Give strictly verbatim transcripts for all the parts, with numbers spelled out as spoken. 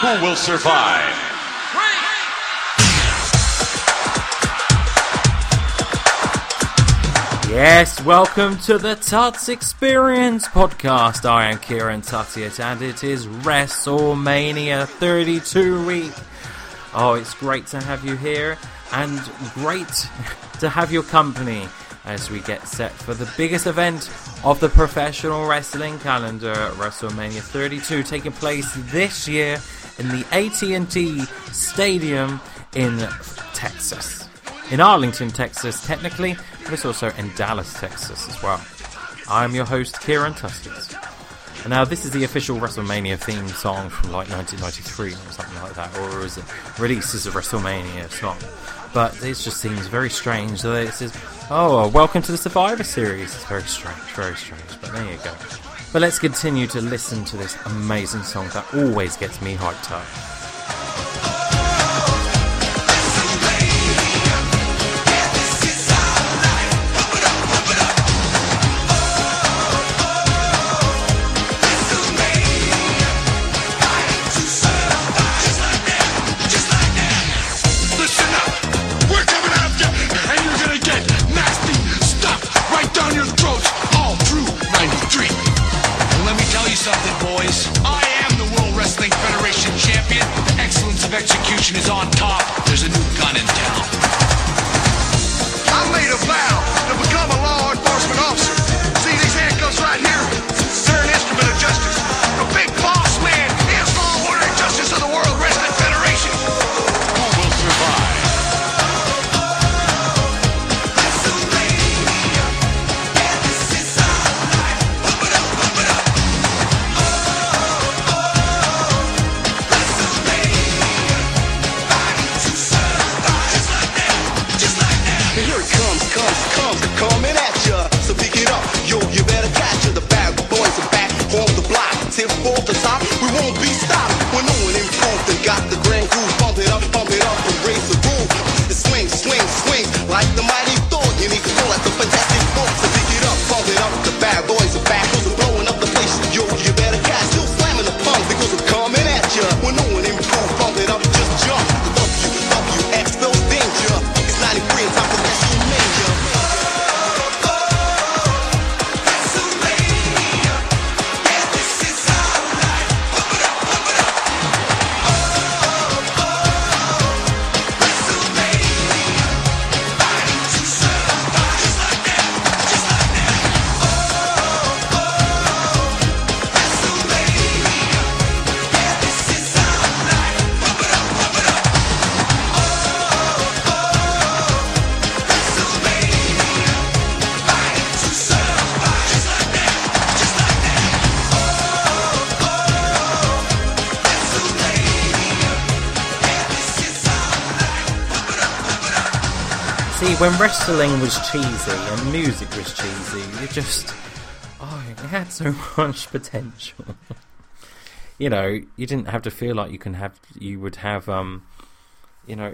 Who will survive? Yes, welcome to the Tuts Experience podcast. I am Kieran Tuttiett and it is WrestleMania thirty-two week. Oh, it's great to have you here and great to have your company as we get set for the biggest event of the professional wrestling calendar, WrestleMania thirty-two, taking place this year in the A T and T Stadium in Texas. In Arlington, Texas, technically, but it's also in Dallas, Texas as well. I'm your host, Kieran Tuttiett. And now this is the official WrestleMania theme song from like nineteen ninety-three or something like that, or is it releases of WrestleMania song? But it just seems very strange that it says, oh, welcome to the Survivor Series. It's very strange, very strange, but there you go. But let's continue to listen to this amazing song that always gets me hyped up. Execution is on top. There's a new gun in town. I made a vow to become a law enforcement officer. See these handcuffs right here? They're an instrument of justice. The big boss man is law, order, and justice of the World Wrestling Federation. Who will survive? Coming at ya, so pick it up, yo, you better catch ya. The bad boys are back on the block. Tip for the top, we won't be stopped. We're knowing improved and got the grand groove. Pump it up, pump it up, and raise the groove. It swings, swings, swings, like the mighty Thor. You need to go like the fantastic four. So pick it up, pump it up, the bad boys are back. Cause we're blowing up the place, yo, you better catch. Still slamming the pump because we're coming at ya. We're knowing improved, pump it up, just jump. The W, W, X spells danger. It's ninety-three and time for WrestleMania. See, when wrestling was cheesy and music was cheesy, it just, oh, it had so much potential. You know, you didn't have to feel like you can have, you would have, um, you know,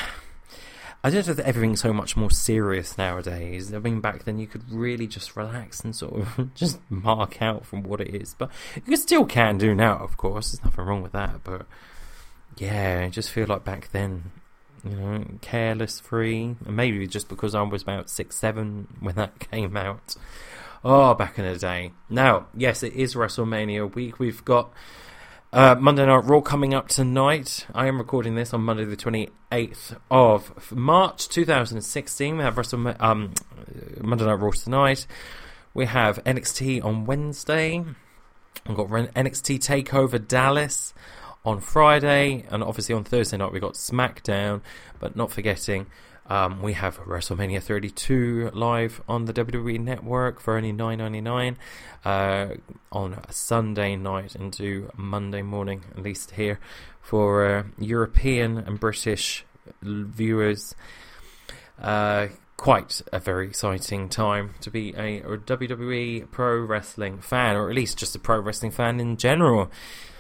I don't know that everything's so much more serious nowadays. I mean, back then you could really just relax and sort of just mark out from what it is. But you still can do now, of course. There's nothing wrong with that. But yeah, I just feel like back then, you know, careless free, and maybe just because I was about six, seven when that came out. Oh, back in the day. Now, yes, it is WrestleMania week. We've got uh, Monday Night Raw coming up tonight. I am recording this on Monday the twenty-eighth of March two thousand sixteen. We have Wrestle um, Monday Night Raw tonight. We have N X T on Wednesday. We've got N X T TakeOver Dallas on Friday, and obviously on Thursday night we got SmackDown, but not forgetting um, we have WrestleMania thirty-two live on the W W E Network for only nine ninety-nine uh, on a Sunday night into Monday morning, at least here for uh, European and British viewers. Uh, quite a very exciting time to be a, a W W E pro wrestling fan, or at least just a pro wrestling fan in general.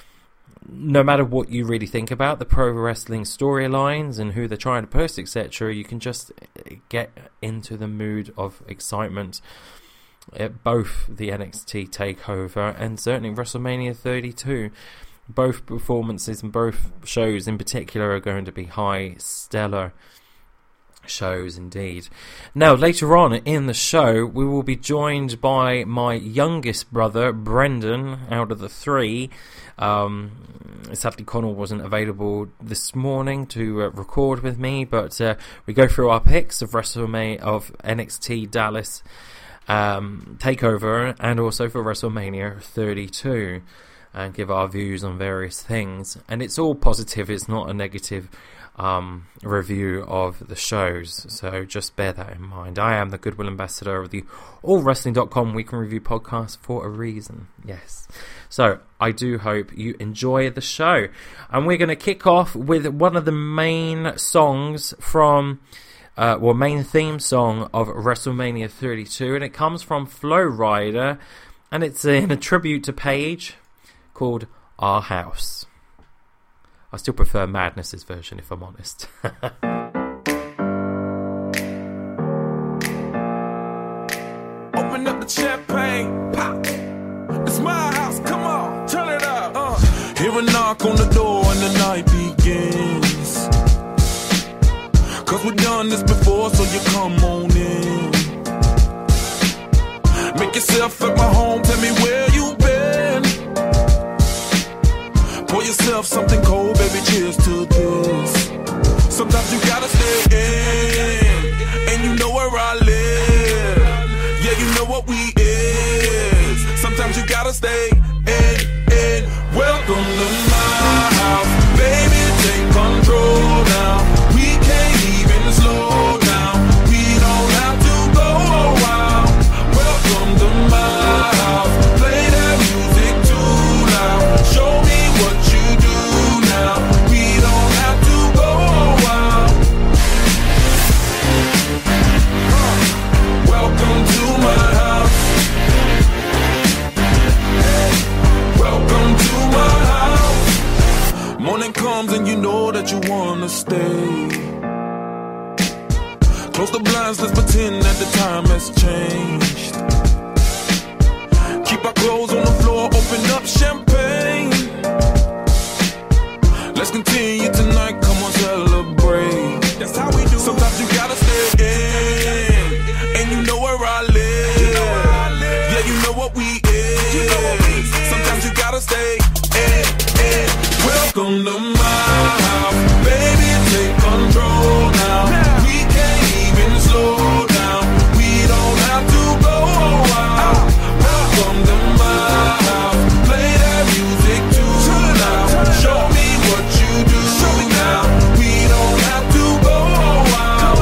No matter what you really think about the pro wrestling storylines and who they're trying to push, et cetera, you can just get into the mood of excitement at both the N X T TakeOver and certainly WrestleMania thirty-two. both performances and both shows in particular are going to be high, stellar shows indeed. Now, later on in the show, we will be joined by my youngest brother, Brendan, out of the three. Um, sadly, Connell wasn't available this morning to uh, record with me, but uh, we go through our picks of WrestleMania, of N X T Dallas um, Takeover, and also for WrestleMania thirty-two, and give our views on various things. And it's all positive, it's not a negative Um, review of the shows, so just bear that in mind. I am the Goodwill Ambassador of the All Wrestling dot com Weekend Review podcast for a reason, yes. So I do hope you enjoy the show, and we're going to kick off with one of the main songs from uh, well, main theme song of WrestleMania thirty-two, and it comes from Flow Rider, and it's in a tribute to Paige called Our House. I still prefer Madness's version, if I'm honest. Open up the champagne, pop. It's my house, come on, turn it up. Uh. Hear a knock on the door and the night begins. Cause we've done this before, so you come on in. Make yourself at my home, tell me where you been. Pour yourself something cold, baby, cheers to this. Sometimes you gotta stay in, and you know where I live. Yeah, you know what we is. Sometimes you gotta stay in, in. Welcome to my house, baby, take control now. We can't even slow down. We don't have to go a while. Welcome to my house, play that music too loud. Show me what you do now. We don't have to go a while. Uh, welcome to my house. Hey, welcome to my house. Morning comes and you know that you wanna stay. Close the blinds, let's pretend that the time has changed. Keep our clothes on the floor, open up champagne. Let's continue tonight, come on, celebrate. That's how we do. Sometimes you gotta stay in, and you know where I live. You know where I live. Yeah, you know what we is. You know what we is. Sometimes you gotta stay in, in. Welcome to my house, baby, take control now. now. We can't even slow down. We don't have to go a while. Welcome to my house, play that music too loud. Show me what you do now. We don't have to go a while.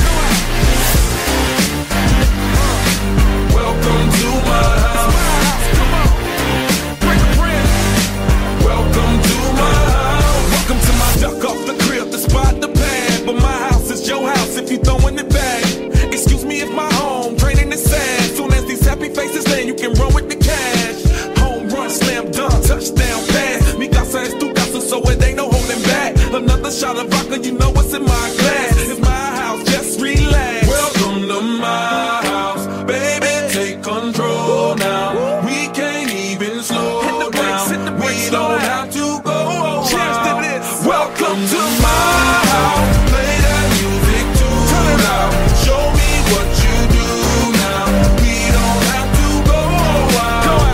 Welcome to my house. Come on, bring a friend. Welcome to my house. Welcome to my duck off the crib, the spot, the pad. But my house is your house if you throwing it back. Excuse me if my home draining is sad. Soon as these happy faces land, you can run with the cash. Home run, slam dunk, touchdown pass. Mi casa es tu casa, so it ain't no holding back. Another shot of vodka, you know what's in my glass. It's my house, just relax. Welcome to my house, baby, take control now. We can't even slow down. We don't have to go. Cheers to this. Welcome to my house. Play that music too loud. Show me what you do now. We don't have to go a while.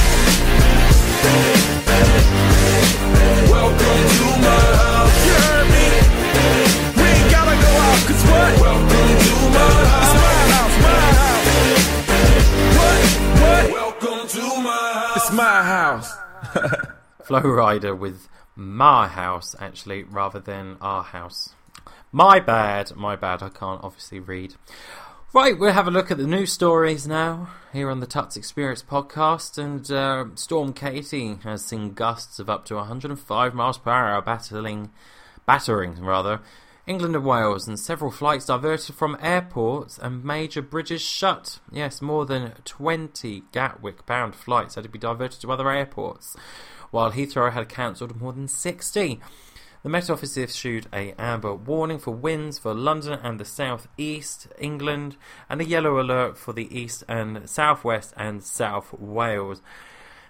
Welcome to my house. You heard me? We ain't gotta go out, cause what? Welcome to my house. It's my house, my house. What? What? Welcome to my house. It's my house. Flow Rider with My House, actually, rather than Our House. My bad, my bad, I can't obviously read. Right, we'll have a look at the news stories now, here on the Tuts Experience podcast, and uh, Storm Katie has seen gusts of up to one hundred five miles per hour battling, battering, rather, England and Wales, and several flights diverted from airports and major bridges shut. Yes, more than twenty Gatwick-bound flights had to be diverted to other airports, while Heathrow had cancelled more than sixty. The Met Office issued a amber warning for winds for London and the South East England, and a yellow alert for the East and South West and South Wales.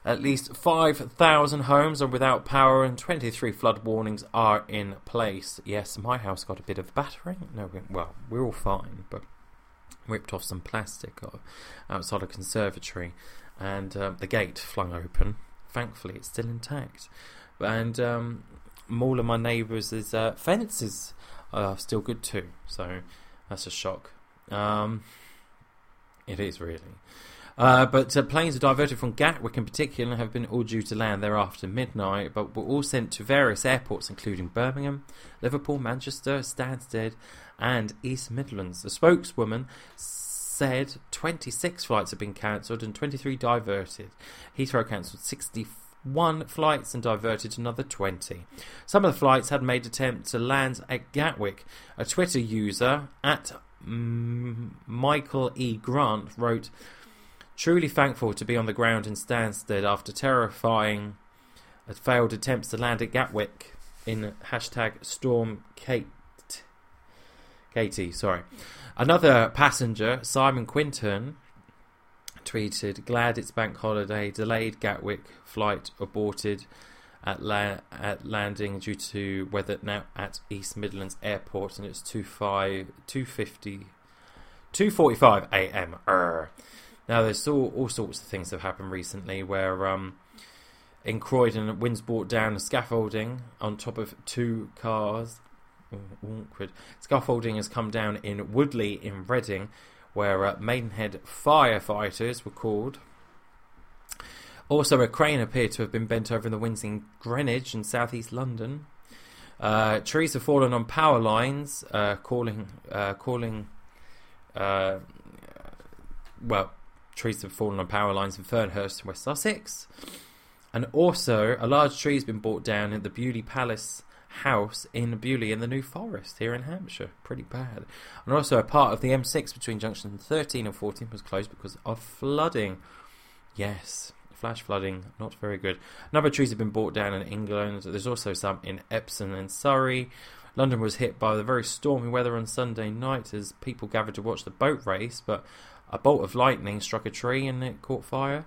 At least five thousand homes are without power and twenty-three flood warnings are in place. Yes, my house got a bit of battering. No, we, well, we're all fine, but ripped off some plastic outside a conservatory, and uh, the gate flung open. Thankfully, it's still intact. And um, all of my neighbours' uh, fences are still good too, so that's a shock. Um, it is really. Uh, but uh, planes are diverted from Gatwick in particular and have been all due to land there after midnight, but were all sent to various airports including Birmingham, Liverpool, Manchester, Stansted and East Midlands. The spokeswoman said twenty-six flights have been cancelled and twenty-three diverted. Heathrow cancelled sixty-one flights and diverted another twenty. Some of the flights had made attempts to land at Gatwick. A Twitter user at mm, Michael E. Grant wrote, "Truly thankful to be on the ground in Stansted after terrifying failed attempts to land at Gatwick," in hashtag Storm Kate. Katie, sorry. Another passenger, Simon Quinton, tweeted, "Glad it's bank holiday. Delayed Gatwick flight aborted at la- at landing due to weather now at East Midlands Airport, and it's two fifty, two forty-five a.m. Urgh. Now, there's all, all sorts of things that have happened recently where um, in Croydon, winds brought down the scaffolding on top of two cars. Ooh, awkward. Scaffolding has come down in Woodley in Reading, where uh, Maidenhead firefighters were called. Also, a crane appeared to have been bent over in the winds in Greenwich and southeast London. Uh, trees have fallen on power lines, uh, calling, uh, calling, uh, well, trees have fallen on power lines in Fernhurst, West Sussex. And also, a large tree has been brought down in the Bewley Palace house in Bewley in the New Forest here in Hampshire. Pretty bad. And also, a part of the M six between junctions thirteen and fourteen was closed because of flooding. Yes, flash flooding, not very good. A number of trees have been brought down in England. There's also some in Epsom and Surrey. London was hit by the very stormy weather on Sunday night as people gathered to watch the boat race, but a bolt of lightning struck a tree and it caught fire.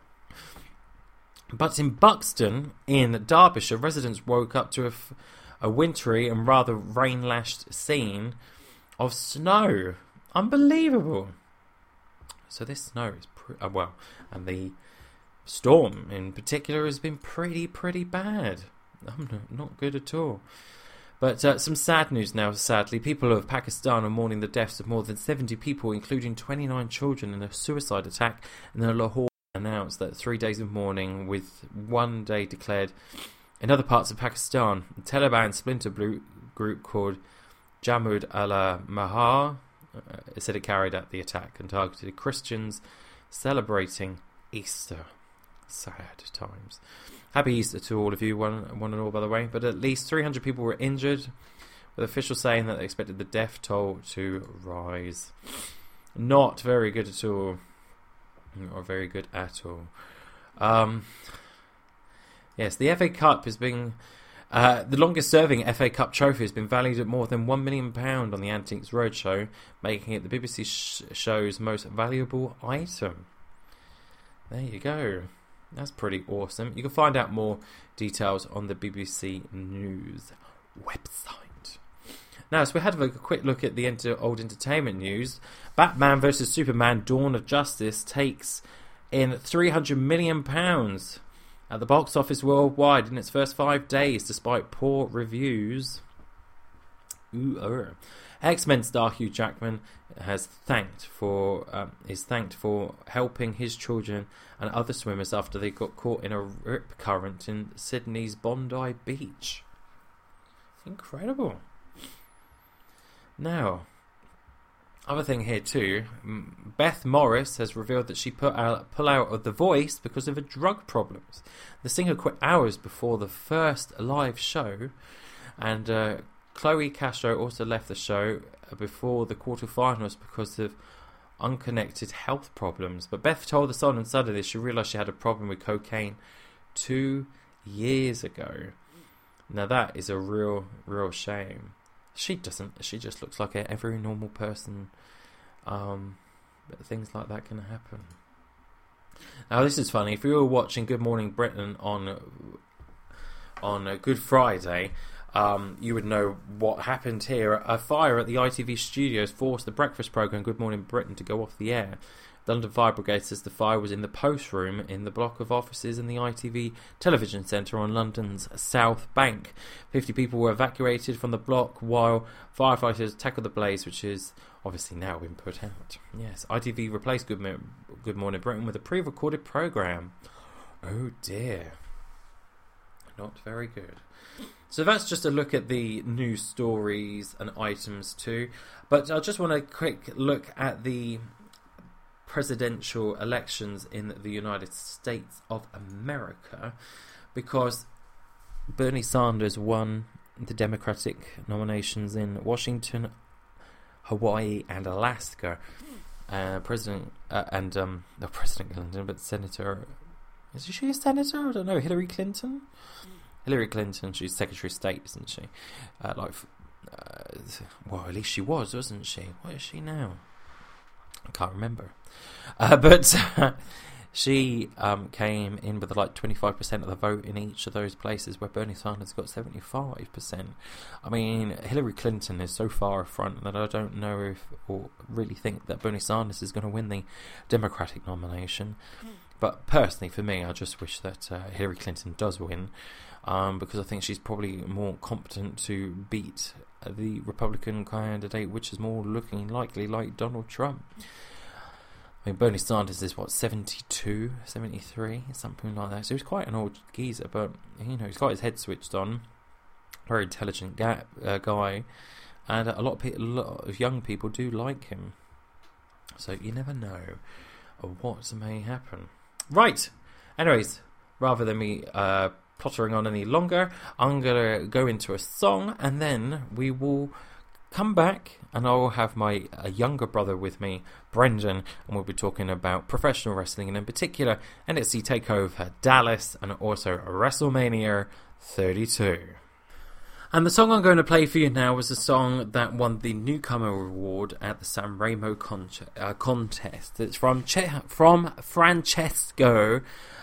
But in Buxton, in Derbyshire, residents woke up to a, f- a wintry and rather rain-lashed scene of snow. Unbelievable. So this snow is... Pre- uh, well, and the storm in particular has been pretty, pretty bad. I'm not, not good at all. But uh, some sad news now, sadly. People of Pakistan are mourning the deaths of more than seventy people, including twenty-nine children, in a suicide attack. And then Lahore announced that three days of mourning, with one day declared in other parts of Pakistan. The Taliban splinter group called Jamud al-Mahar uh, said it carried out the attack and targeted Christians celebrating Easter. Sad times. Happy Easter to all of you, one, one and all, by the way. But at least three hundred people were injured, with officials saying that they expected the death toll to rise. Not very good at all. Not very good at all. Um, yes, the F A Cup is being... Uh, the longest-serving F A Cup trophy has been valued at more than one million pounds on the Antiques Roadshow, making it the B B C sh- show's most valuable item. There you go. That's pretty awesome. You can find out more details on the B B C News website. Now, so we had a quick look at the enter- old entertainment news. Batman versus Superman Dawn of Justice takes in three hundred million pounds at the box office worldwide in its first five days, despite poor reviews. Ooh, uh. X-Men star Hugh Jackman has thanked for um, is thanked for helping his children and other swimmers after they got caught in a rip current in Sydney's Bondi Beach. Incredible. Now, other thing here too, Beth Morris has revealed that she put out pull out of The Voice because of her drug problems. The singer quit hours before the first live show, and uh, Chloe Castro also left the show before the quarterfinals because of unconnected health problems. But Beth told The Sun on Saturday she realised she had a problem with cocaine two years ago. Now that is a real, real shame. She doesn't. She just looks like every normal person. Um, but things like that can happen. Now, this is funny. If you were watching Good Morning Britain on on uh, Good Friday, um, you would know what happened here. A fire at the I T V studios forced the breakfast programme Good Morning Britain to go off the air. The London Fire Brigade says the fire was in the post room in the block of offices in the I T V television centre on London's South Bank. fifty people were evacuated from the block while firefighters tackled the blaze, which is obviously now been put out. Yes, I T V replaced Good, Mo- Good Morning Britain with a pre-recorded programme. Oh dear. Not very good. So that's just a look at the news stories and items too. But I just want a quick look at the presidential elections in the United States of America, because Bernie Sanders won the Democratic nominations in Washington, Hawaii and Alaska. Uh, President uh, and um, not President Clinton, but Senator, is she a senator? I don't know. Hillary Clinton. Hillary Clinton. She's Secretary of State, isn't she? Uh, like, uh, well, at least she was, wasn't she? What is she now? I can't remember. Uh, but uh, she um, came in with like twenty-five percent of the vote in each of those places, where Bernie Sanders got seventy-five percent. I mean, Hillary Clinton is so far front that I don't know if, or really think that Bernie Sanders is going to win the Democratic nomination. But personally, for me, I just wish that uh, Hillary Clinton does win, um, because I think she's probably more competent to beat the Republican candidate, which is more looking likely like Donald Trump. I mean, Bernie Sanders is, what, seventy-two, seventy-three, something like that. So he's quite an old geezer, but, you know, he's got his head switched on. Very intelligent ga- uh, guy. And a lot, of pe- a lot of young people do like him. So you never know what may happen. Right. Anyways, rather than me uh, pottering on any longer, I'm going to go into a song, and then we will come back, and I will have my uh, younger brother with me, Brendan, and we'll be talking about professional wrestling, and in particular N X T TakeOver Dallas, and also WrestleMania thirty-two. And the song I'm going to play for you now was a song that won the Newcomer Award at the San Remo con- uh, contest. It's from che- from Francesco,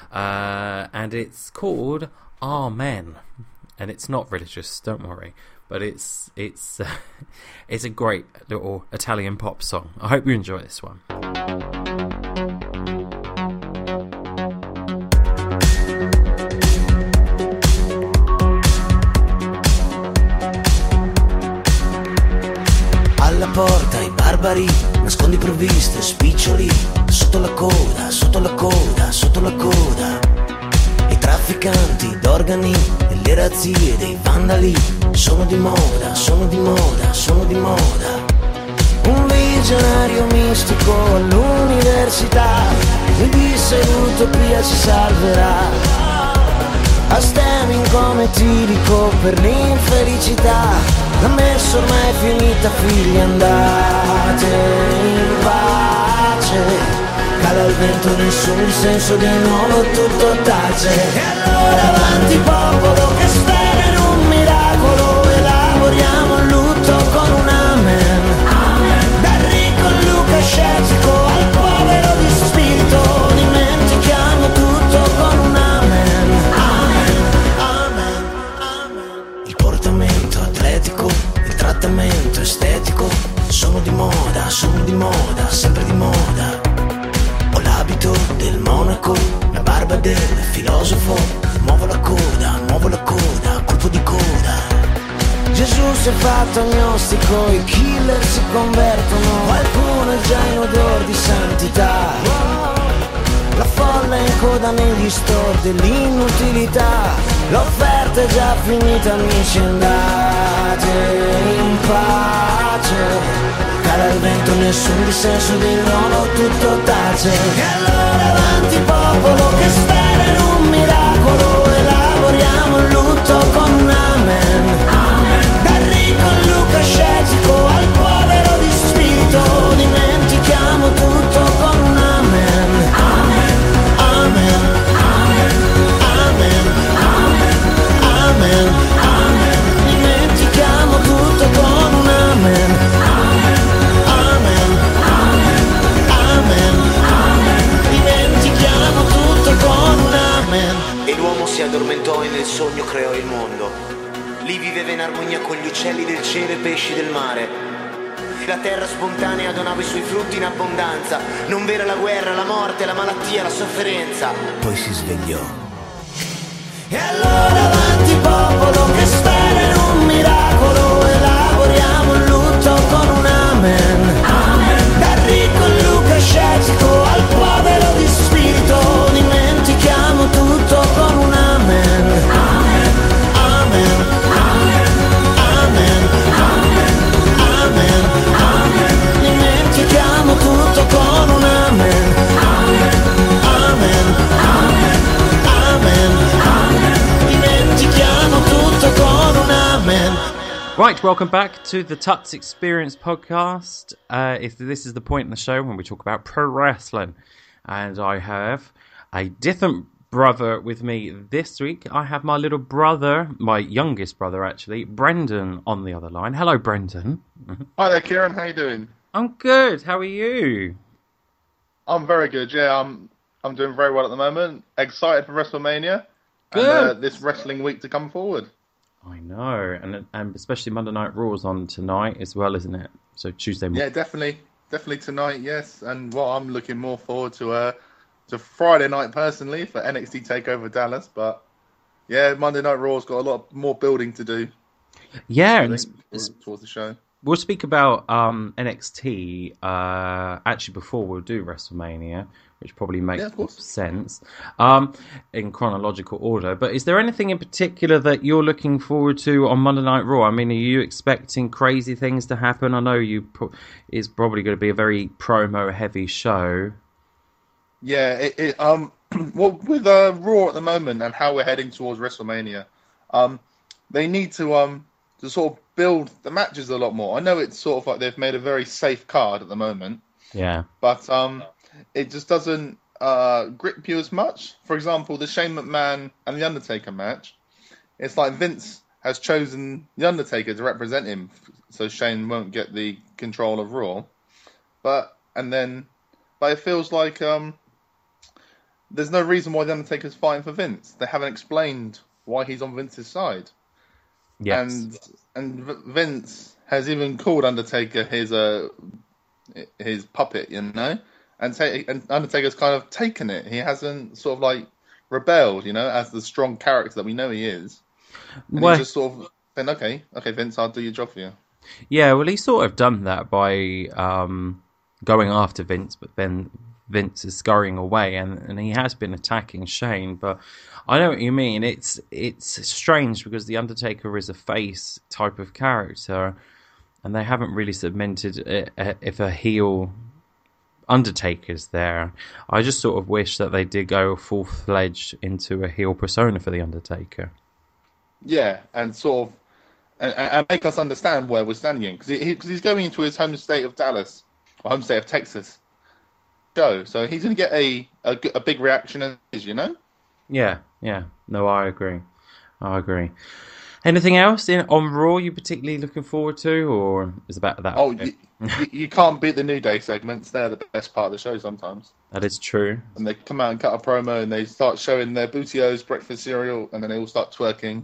uh, and it's called Amen. And it's not religious, don't worry. But it's it's uh, it's a great little Italian pop song. I hope you enjoy this one. Alla porta i barbari, nascondi provviste, spiccioli, sotto la coda, sotto la coda, sotto la coda. I trafficanti d'organi e le razzie dei vandali sono di moda, sono di moda, sono di moda. Un visionario mistico all'università mi disse l'utopia ci salverà. A stemming come etilico per l'infelicità, la messa ormai è finita, figli andate in pace. Cala il vento, nessun dissenso, di nuovo tutto tace. E allora avanti popolo che spera in un miracolo, elaboriamo il lutto con un amen, amen. Dal ricco Luca scettico al povero di spirito, dimentichiamo tutto con un amen, amen, amen, amen. Il portamento atletico, il trattamento estetico, sono di moda, sono di moda, sempre di moda. Ho l'abito del monaco, la barba del filosofo, muovo la coda, muovo la coda, colpo di coda. Gesù si è fatto agnostico, i killer si convertono, qualcuno è già in odor di santità. La folla è in coda negli store dell'inutilità, l'offerta è già finita, amici, andate in pace. Cala il vento, nessun dissenso, di nuovo tutto tace. E allora avanti popolo che spera in un miracolo, elaboriamo il lutto con un amen, amen. Dal ricco Luca scettico al povero di spirito, dimentichiamo tutto con un amen, amen, amen, amen, amen, amen, amen, amen. Dimentichiamo tutto con un amen, amen, amen, amen, amen, amen. Dimentichiamo sogno creò il mondo. Lì viveva in armonia con gli uccelli del cielo e i pesci del mare. La terra spontanea donava i suoi frutti in abbondanza. Non vera la guerra, la morte, la malattia, la sofferenza. Poi si svegliò. E allora avanti popolo che spera in un miracolo, elaboriamo il lutto con un amen. Amen. Dal ricco il lucascetico al povero di spirito, dimentichiamo tutto con un amen. Amen. Amen. Amen. Amen. Amen. Amen. Dimentichiamo tutto con un amen. Amen. Amen. Amen. Amen. Dimentichiamo tutto con un amen. Right, welcome back to the Tuts Experience podcast. Uh, if this is the point in the show when we talk about pro wrestling, and I have a different brother with me this week. I have my little brother, my youngest brother actually, Brendan, on the other line. Hello, Brendan. Hi there, Kieran. How you doing? I'm good. How are you? I'm very good. Yeah, I'm. I'm doing very well at the moment. Excited for WrestleMania Good. and uh, this wrestling week to come forward. I know, and and especially Monday Night Raw's on tonight as well, isn't it? So Tuesday morning. Yeah, definitely, definitely tonight. Yes, and what I'm looking more forward to uh to Friday night personally for N X T Takeover Dallas. But yeah, Monday Night Raw's got a lot more building to do. Yeah, I and think, it's, towards the show. We'll speak about um, N X T uh, actually before we'll do WrestleMania, which probably makes Yeah, of course. sense um, in chronological order. But is there anything in particular that you're looking forward to on Monday Night Raw? I mean, are you expecting crazy things to happen? I know you pro- it's probably going to be a very promo-heavy show. Yeah, it, it um well with uh, Raw at the moment and how we're heading towards WrestleMania, um they need to um to sort of build the matches a lot more. I know it's sort of like they've made a very safe card at the moment, Yeah. but um it just doesn't uh grip you as much. For example, the Shane McMahon and the Undertaker match, it's like Vince has chosen the Undertaker to represent him, so Shane won't get the control of Raw. But and then, but it feels like um. there's no reason why the Undertaker's fighting for Vince. They haven't explained why he's on Vince's side. Yes. And and V- Vince has even called Undertaker his uh his puppet, you know, and, ta- and Undertaker's kind of taken it. He hasn't sort of like rebelled, you know, as the strong character that we know he is. And Well- he's just sort of saying, okay, okay, Vince, I'll do your job for you. Yeah, well, he's sort of done that by um, going after Vince, but then Vince is scurrying away, and, and he has been attacking Shane. But I know what you mean. It's it's strange because the Undertaker is a face type of character, and they haven't really cemented it, uh, if a heel Undertaker's there. I just sort of wish that they did go full fledged into a heel persona for the Undertaker. Yeah, and sort of and, and make us understand where we're standing because he, he, 'cause he's going into his home state of Dallas or home state of Texas show, so he's going to get a, a a big reaction, as you know. Yeah, yeah. No, I agree. I agree. Anything else in on Raw you particularly looking forward to, or is about that? Oh, okay? you, you, you can't beat the New Day segments. They're the best part of the show sometimes. That is true. And they come out and cut a promo, and they start showing their Booty-O's breakfast cereal, and then they all start twerking.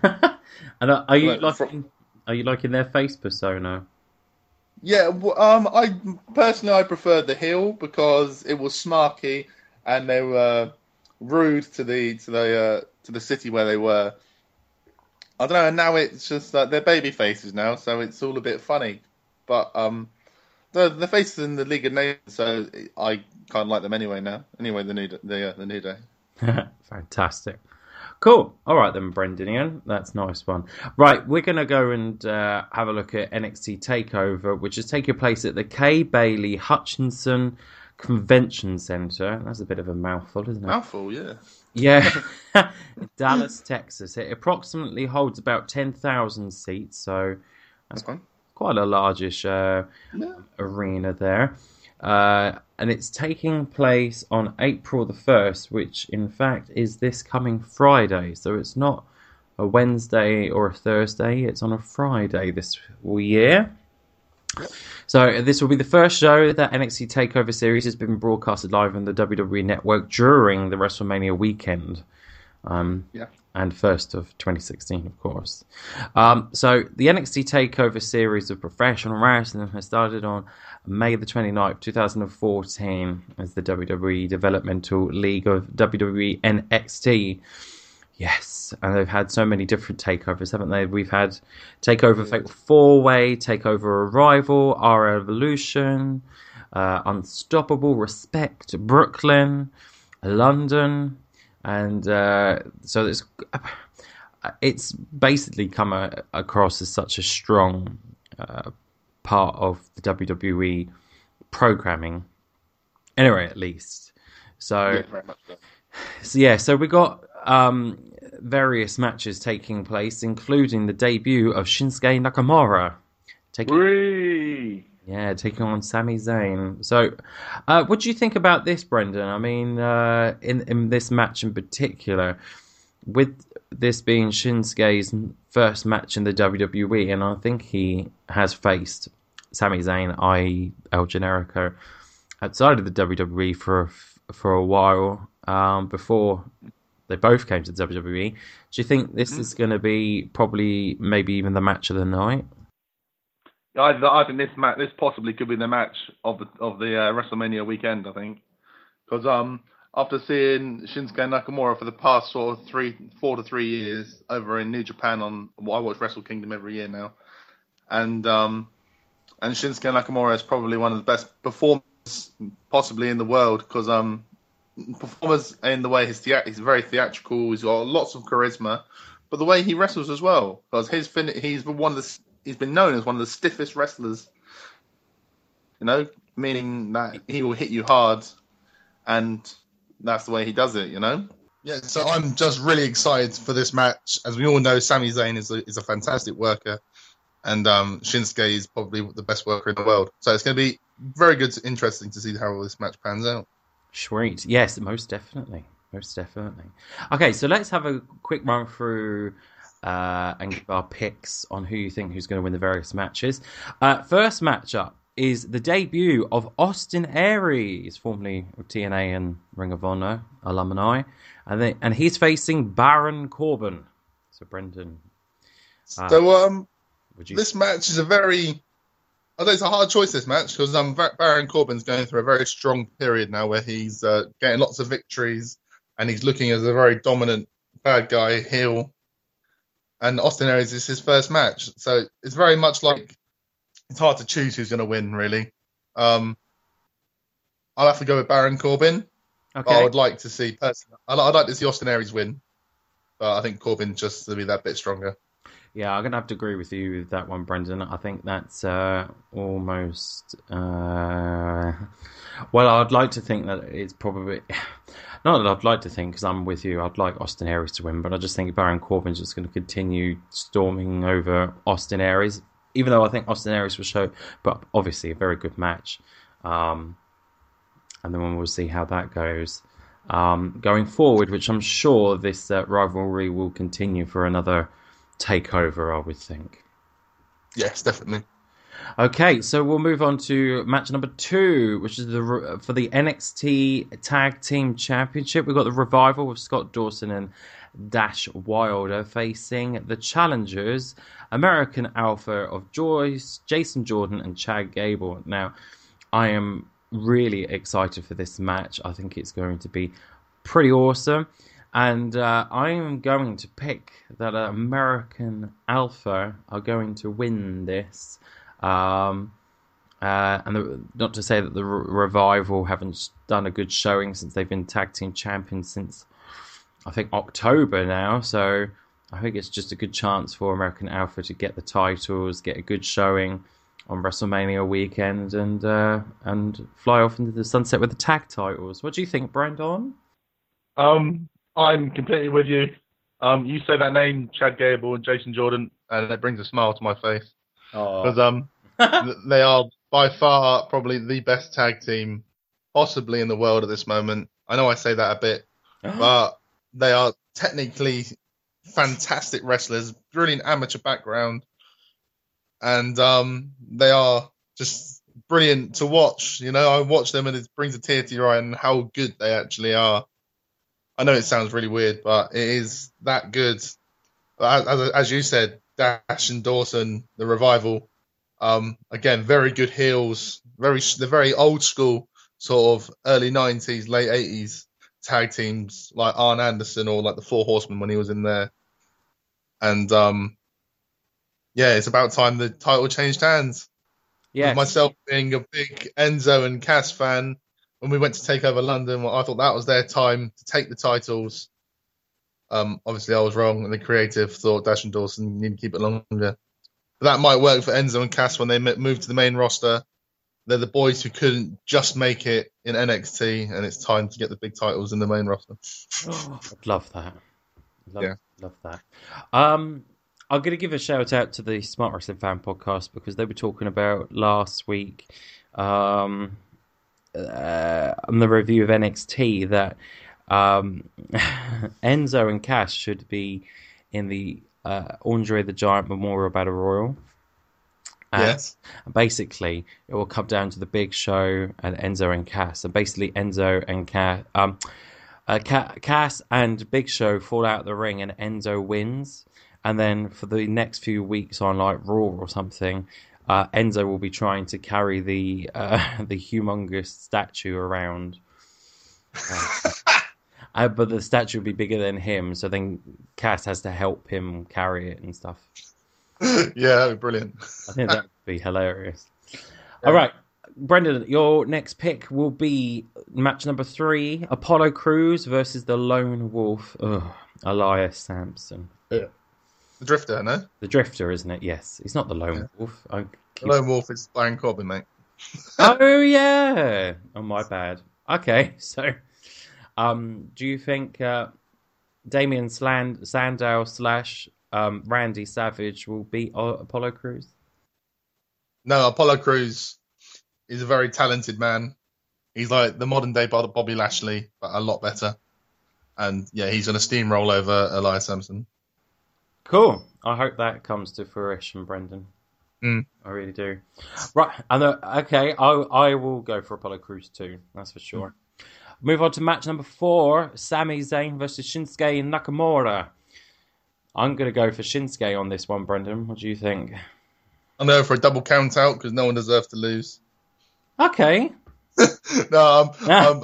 And are, are you Like, liking? Are you liking their face persona? Yeah, well, um, I personally I preferred the heel because it was smarky and they were rude to the to the uh, to the city where they were. I don't know. And now it's just uh, they're baby faces now, so it's all a bit funny. But um, the the faces in the League of Nations, so I kind of like them anyway now. Anyway, the new the uh, the New Day. Fantastic. Cool. All right then, Brendan. Ian. That's a nice one. Right, we're going to go and uh, have a look at N X T TakeOver, which is taking place at the Kay Bailey Hutchinson Convention Center. That's a bit of a mouthful, isn't it? Mouthful, yeah. Yeah. Dallas, Texas. It approximately holds about ten thousand seats, so That's fine. quite a largish uh, Yeah. arena there. Uh, and it's taking place on April the first, which in fact is this coming Friday. So it's not a Wednesday or a Thursday, it's on a Friday this year. So this will be the first show that N X T TakeOver series has been broadcasted live on the W W E Network during the WrestleMania weekend. Um, Yeah. and first of twenty sixteen, of course. Um, so the N X T TakeOver series of professional wrestling has started on May the twenty-ninth, twenty fourteen, as the W W E Developmental League of W W E N X T. Yes, and they've had so many different takeovers, haven't they? We've had TakeOver Fatal four way, TakeOver Arrival, R Evolution, uh, Unstoppable, Respect, Brooklyn, London, and uh, so it's it's basically come a, across as such a strong uh, part of the W W E programming, anyway, at least. So, Yeah, very much so. so yeah, so we got um, various matches taking place, including the debut of Shinsuke Nakamura, taking Whee! yeah, taking on Sami Zayn. So, uh, what do you think about this, Brendan? I mean, uh, in in this match in particular, with this being Shinsuke's first match in the W W E, and I think he has faced Sami Zayn, that is. El Generico, outside of the W W E for for a while um, before they both came to the W W E. Do you think this mm-hmm. is going to be probably maybe even the match of the night? I, I think this match, this possibly could be the match of the of the uh, WrestleMania weekend. I think because um after seeing Shinsuke Nakamura for the past sort of three, four to three years over in New Japan on well, I watch Wrestle Kingdom every year now, and um and Shinsuke Nakamura is probably one of the best performers possibly in the world because um performers in the way he's thea- he's very theatrical. He's got lots of charisma, but the way he wrestles as well because his fin- he's one of the He's been known as one of the stiffest wrestlers, you know, meaning that he will hit you hard, and that's the way he does it, you know. Yeah, so I'm just really excited for this match. As we all know, Sami Zayn is a, is a fantastic worker, and um, Shinsuke is probably the best worker in the world. So it's going to be very good, interesting to see how this match pans out. Sweet, yes, most definitely, most definitely. Okay, so let's have a quick run through. Uh, and give our picks on who you think who's going to win the various matches. Uh, first matchup is the debut of Austin Aries, formerly of T N A and Ring of Honor alumni, and they, and he's facing Baron Corbin. So Brendan, uh, so um, would you... this match is a very, I think it's a hard choice. This match because um, Baron Corbin's going through a very strong period now where he's uh, getting lots of victories and he's looking as a very dominant bad guy heel. And Austin Aries is his first match. So it's very much like it's hard to choose who's going to win, really. Um, I'll have to go with Baron Corbin. Okay. I would like to see, personally, I'd like to see Austin Aries win. But I think Corbin just to be that bit stronger. Yeah, I'm going to have to agree with you with that one, Brendan. I think that's uh, almost... Uh... Well, I'd like to think that it's probably... Not that I'd like to think, because I'm with you, I'd like Austin Aries to win, but I just think Baron Corbin's just going to continue storming over Austin Aries, even though I think Austin Aries will show, but obviously a very good match. Um, and then we'll see how that goes. Um, going forward, which I'm sure this uh, rivalry will continue for another takeover, I would think. Yes, definitely. Okay, so we'll move on to match number two, which is the for the N X T Tag Team Championship. We've got the Revival with Scott Dawson and Dash Wilder facing the challengers, American Alpha of Joyce, Jason Jordan, and Chad Gable. Now, I am really excited for this match. I think it's going to be pretty awesome. And uh, I am going to pick that American Alpha are going to win this. Um, uh, and the, not to say that the Re- Revival haven't done a good showing since they've been tag team champions since I think October now. So I think it's just a good chance for American Alpha to get the titles, get a good showing on WrestleMania weekend, and uh, and fly off into the sunset with the tag titles. What do you think, Brandon? Um, I'm completely with you. Um, you say that name, Chad Gable and Jason Jordan, And it brings a smile to my face. Oh. Because um, they are by far probably the best tag team possibly in the world at this moment. I know I say that a bit, but they are technically fantastic wrestlers, brilliant amateur background, and um, they are just brilliant to watch. You know, I watch them and it brings a tear to your eye and how good they actually are. I know it sounds really weird, but it is that good. As, as, as you said, Dash and Dawson, the revival. Um, again, very good heels. Very, the very old school sort of early nineties, late eighties tag teams like Arn Anderson or like the Four Horsemen when he was in there. And um, yeah, it's about time the title changed hands. Yeah, With myself being a big Enzo and Cass fan, when we went to take over London, well, I thought that was their time to take the titles. Um, obviously, I was wrong, and the creative thought Dash and Dawson need to keep it longer. But that might work for Enzo and Cass when they move to the main roster. They're the boys who couldn't just make it in N X T, and it's time to get the big titles in the main roster. Oh, I'd love that. Love, Yeah. love that. Um, I'm going to give a shout out to the Smart Wrestling Fan podcast because they were talking about last week um, uh, on the review of N X T that um, Enzo and Cass should be in the uh, Andre the Giant Memorial Battle Royal. And Yes. basically, it will come down to the Big Show and Enzo and Cass. And basically, Enzo and Cass, um, uh, Ca- Cass and Big Show fall out of the ring, and Enzo wins. And then for the next few weeks on like Raw or something, uh, Enzo will be trying to carry the uh, the humongous statue around. Uh, uh, but the statue will be bigger than him, so then Cass has to help him carry it and stuff. Yeah, that'd be brilliant. I think that would be hilarious. All right, Brendan, your next pick will be match number three: Apollo Crews versus the Lone Wolf, Ugh, Elias Sampson. Yeah. The Drifter, no? The Drifter, isn't it? Yes, he's not the Lone Yeah. Wolf. I keep... The Lone Wolf is Baron Corbin, mate. Oh yeah. Oh my bad. Okay, so, um, do you think uh, Damian Sland- Sandow slash um, Randy Savage will beat uh, Apollo Crews? No, Apollo Crews is a very talented man. He's like the modern day Bobby Lashley, but a lot better. And yeah, he's going to steamroll over Elias Sampson. Cool. I hope that comes to fruition, Brendan. Mm. I really do. Right. And uh, okay, I I will go for Apollo Crews too. That's for sure. Mm. Move on to match number four: Sami Zayn versus Shinsuke Nakamura. I'm going to go for Shinsuke on this one, Brendan. What do you think? I'm going for a double count out because no one deserves to lose. Okay. no, I'm, I'm,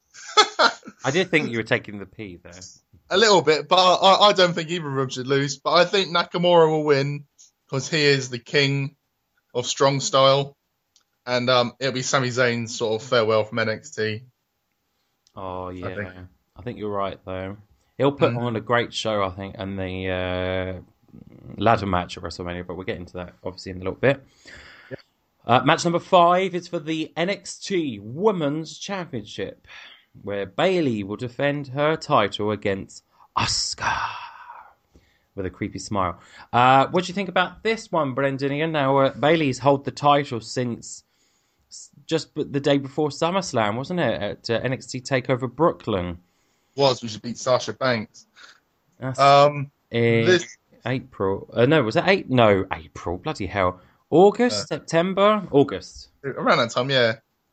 I did think you were taking the P there. A little bit, but I, I don't think either of them should lose. But I think Nakamura will win because he is the king of strong style. And um, it'll be Sami Zayn's sort of farewell from N X T. Oh, yeah. I think, I think you're right, though. He'll put Mm. on a great show, I think, and the uh, ladder match at WrestleMania, but we'll get into that, obviously, in a little bit. Yeah. Uh, match number five is for the N X T Women's Championship, where Bayley will defend her title against Asuka with a creepy smile. Uh, what do you think about this one, Brendan? Ian? Now, uh, Bayley's held the title since just the day before SummerSlam, wasn't it? At uh, N X T TakeOver Brooklyn. Was we should beat Sasha Banks. That's Um, in this April. Uh, no, was that eight? No, April. Bloody hell. August, Uh, September, August. around that time, yeah.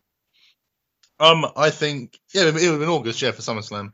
Um, I think yeah, it would have been August, yeah, for SummerSlam.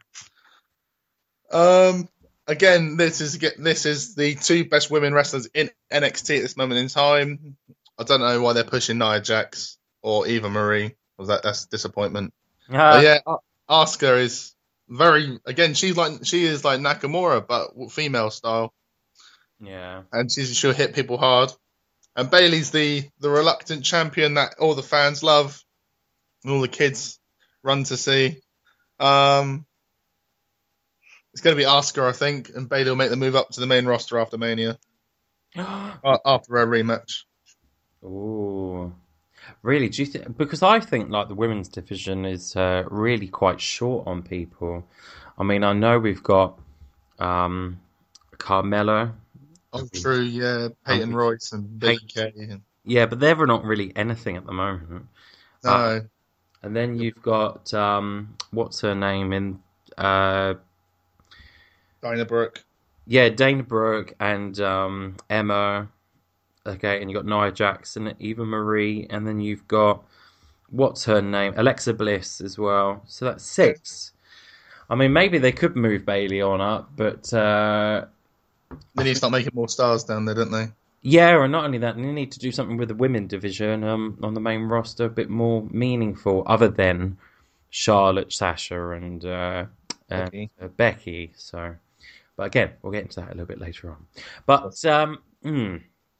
Um, again, this is this is the two best women wrestlers in N X T at this moment in time. I don't know why they're pushing Nia Jax or Eva Marie. Was that that's disappointment? Uh, But yeah, Asuka is very again. She's like she is like Nakamura, but female style, yeah. and she's she'll hit people hard. And Bayley's the the reluctant champion that all the fans love, and all the kids run to see. Um, it's going to be Asuka, I think, and Bayley will make the move up to the main roster after Mania, uh, after a rematch. Ooh. Really? Do you think? Because I think like the women's division is uh, really quite short on people. I mean, I know we've got um, Carmella. Oh, true, yeah. Peyton Um, Royce and Billie Kay. And, Yeah, but they're not really anything at the moment. no, Uh, and then you've got um, what's her name in? Uh, Dana Brooke. yeah, Dana Brooke and um, Emma. Okay, and you've got Nia Jackson, Eva Marie, and then you've got what's her name? Alexa Bliss as well. So that's six. I mean, maybe they could move Bailey on up, but uh, They need to start making more stars down there, don't they? yeah, and not only that, they need to do something with the women division um, on the main roster a bit more meaningful, other than Charlotte, Sasha, and uh, uh, Becky. uh, Becky. So, but again, we'll get into that a little bit later on. But um, mm,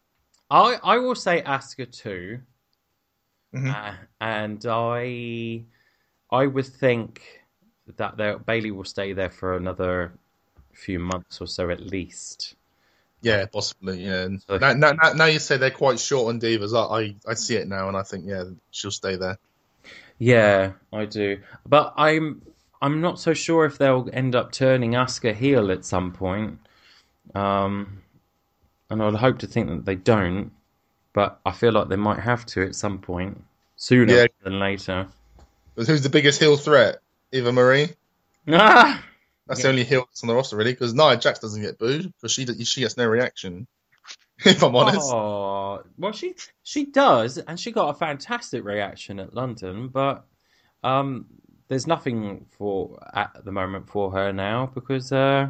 I I will say Asuka too, Mhm. uh, and I I would think that there- Bailey will stay there for another few months or so at least. Yeah, possibly. Yeah. And So- now, now, now- now you say they're quite short on divas. I, I, I see it now, and I think yeah, she'll stay there. Yeah, I do. But I'm I'm not so sure if they'll end up turning Asuka heel at some point. Um, and I'd hope to think that they don't, but I feel like they might have to at some point, sooner Yeah. than later. But who's the biggest heel threat? Eva Marie. Ah! That's Yeah. the only heel that's on the roster, really, because Nia Jax doesn't get booed because she she gets no reaction. If I'm honest. Oh, well, she she does, and she got a fantastic reaction at London, but um, there's nothing for at the moment for her now because uh,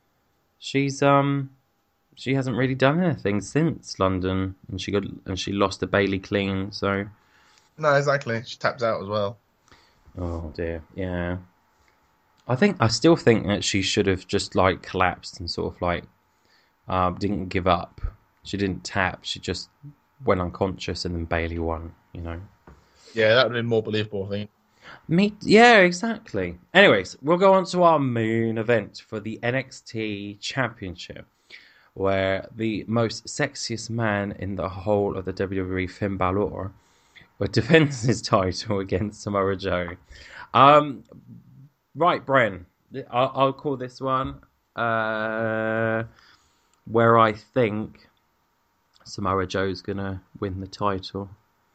she's um she hasn't really done anything since London, and she got and she lost to Bailey clean. So, No, exactly. She tapped out as well. oh dear, yeah. I think I still think that she should have just like collapsed and sort of like uh, didn't give up. She didn't tap. She just went unconscious, and then Bailey won. You know. Yeah, that would have been more believable, I think. Me, yeah, exactly. Anyways, we'll go on to our main event for the N X T Championship, where the most sexiest man in the whole of the W W E, Finn Balor, will defend his title against Samoa Joe. Um, right, Bren, I'll, I'll call this one uh, where I think Samoa Joe's gonna win the title.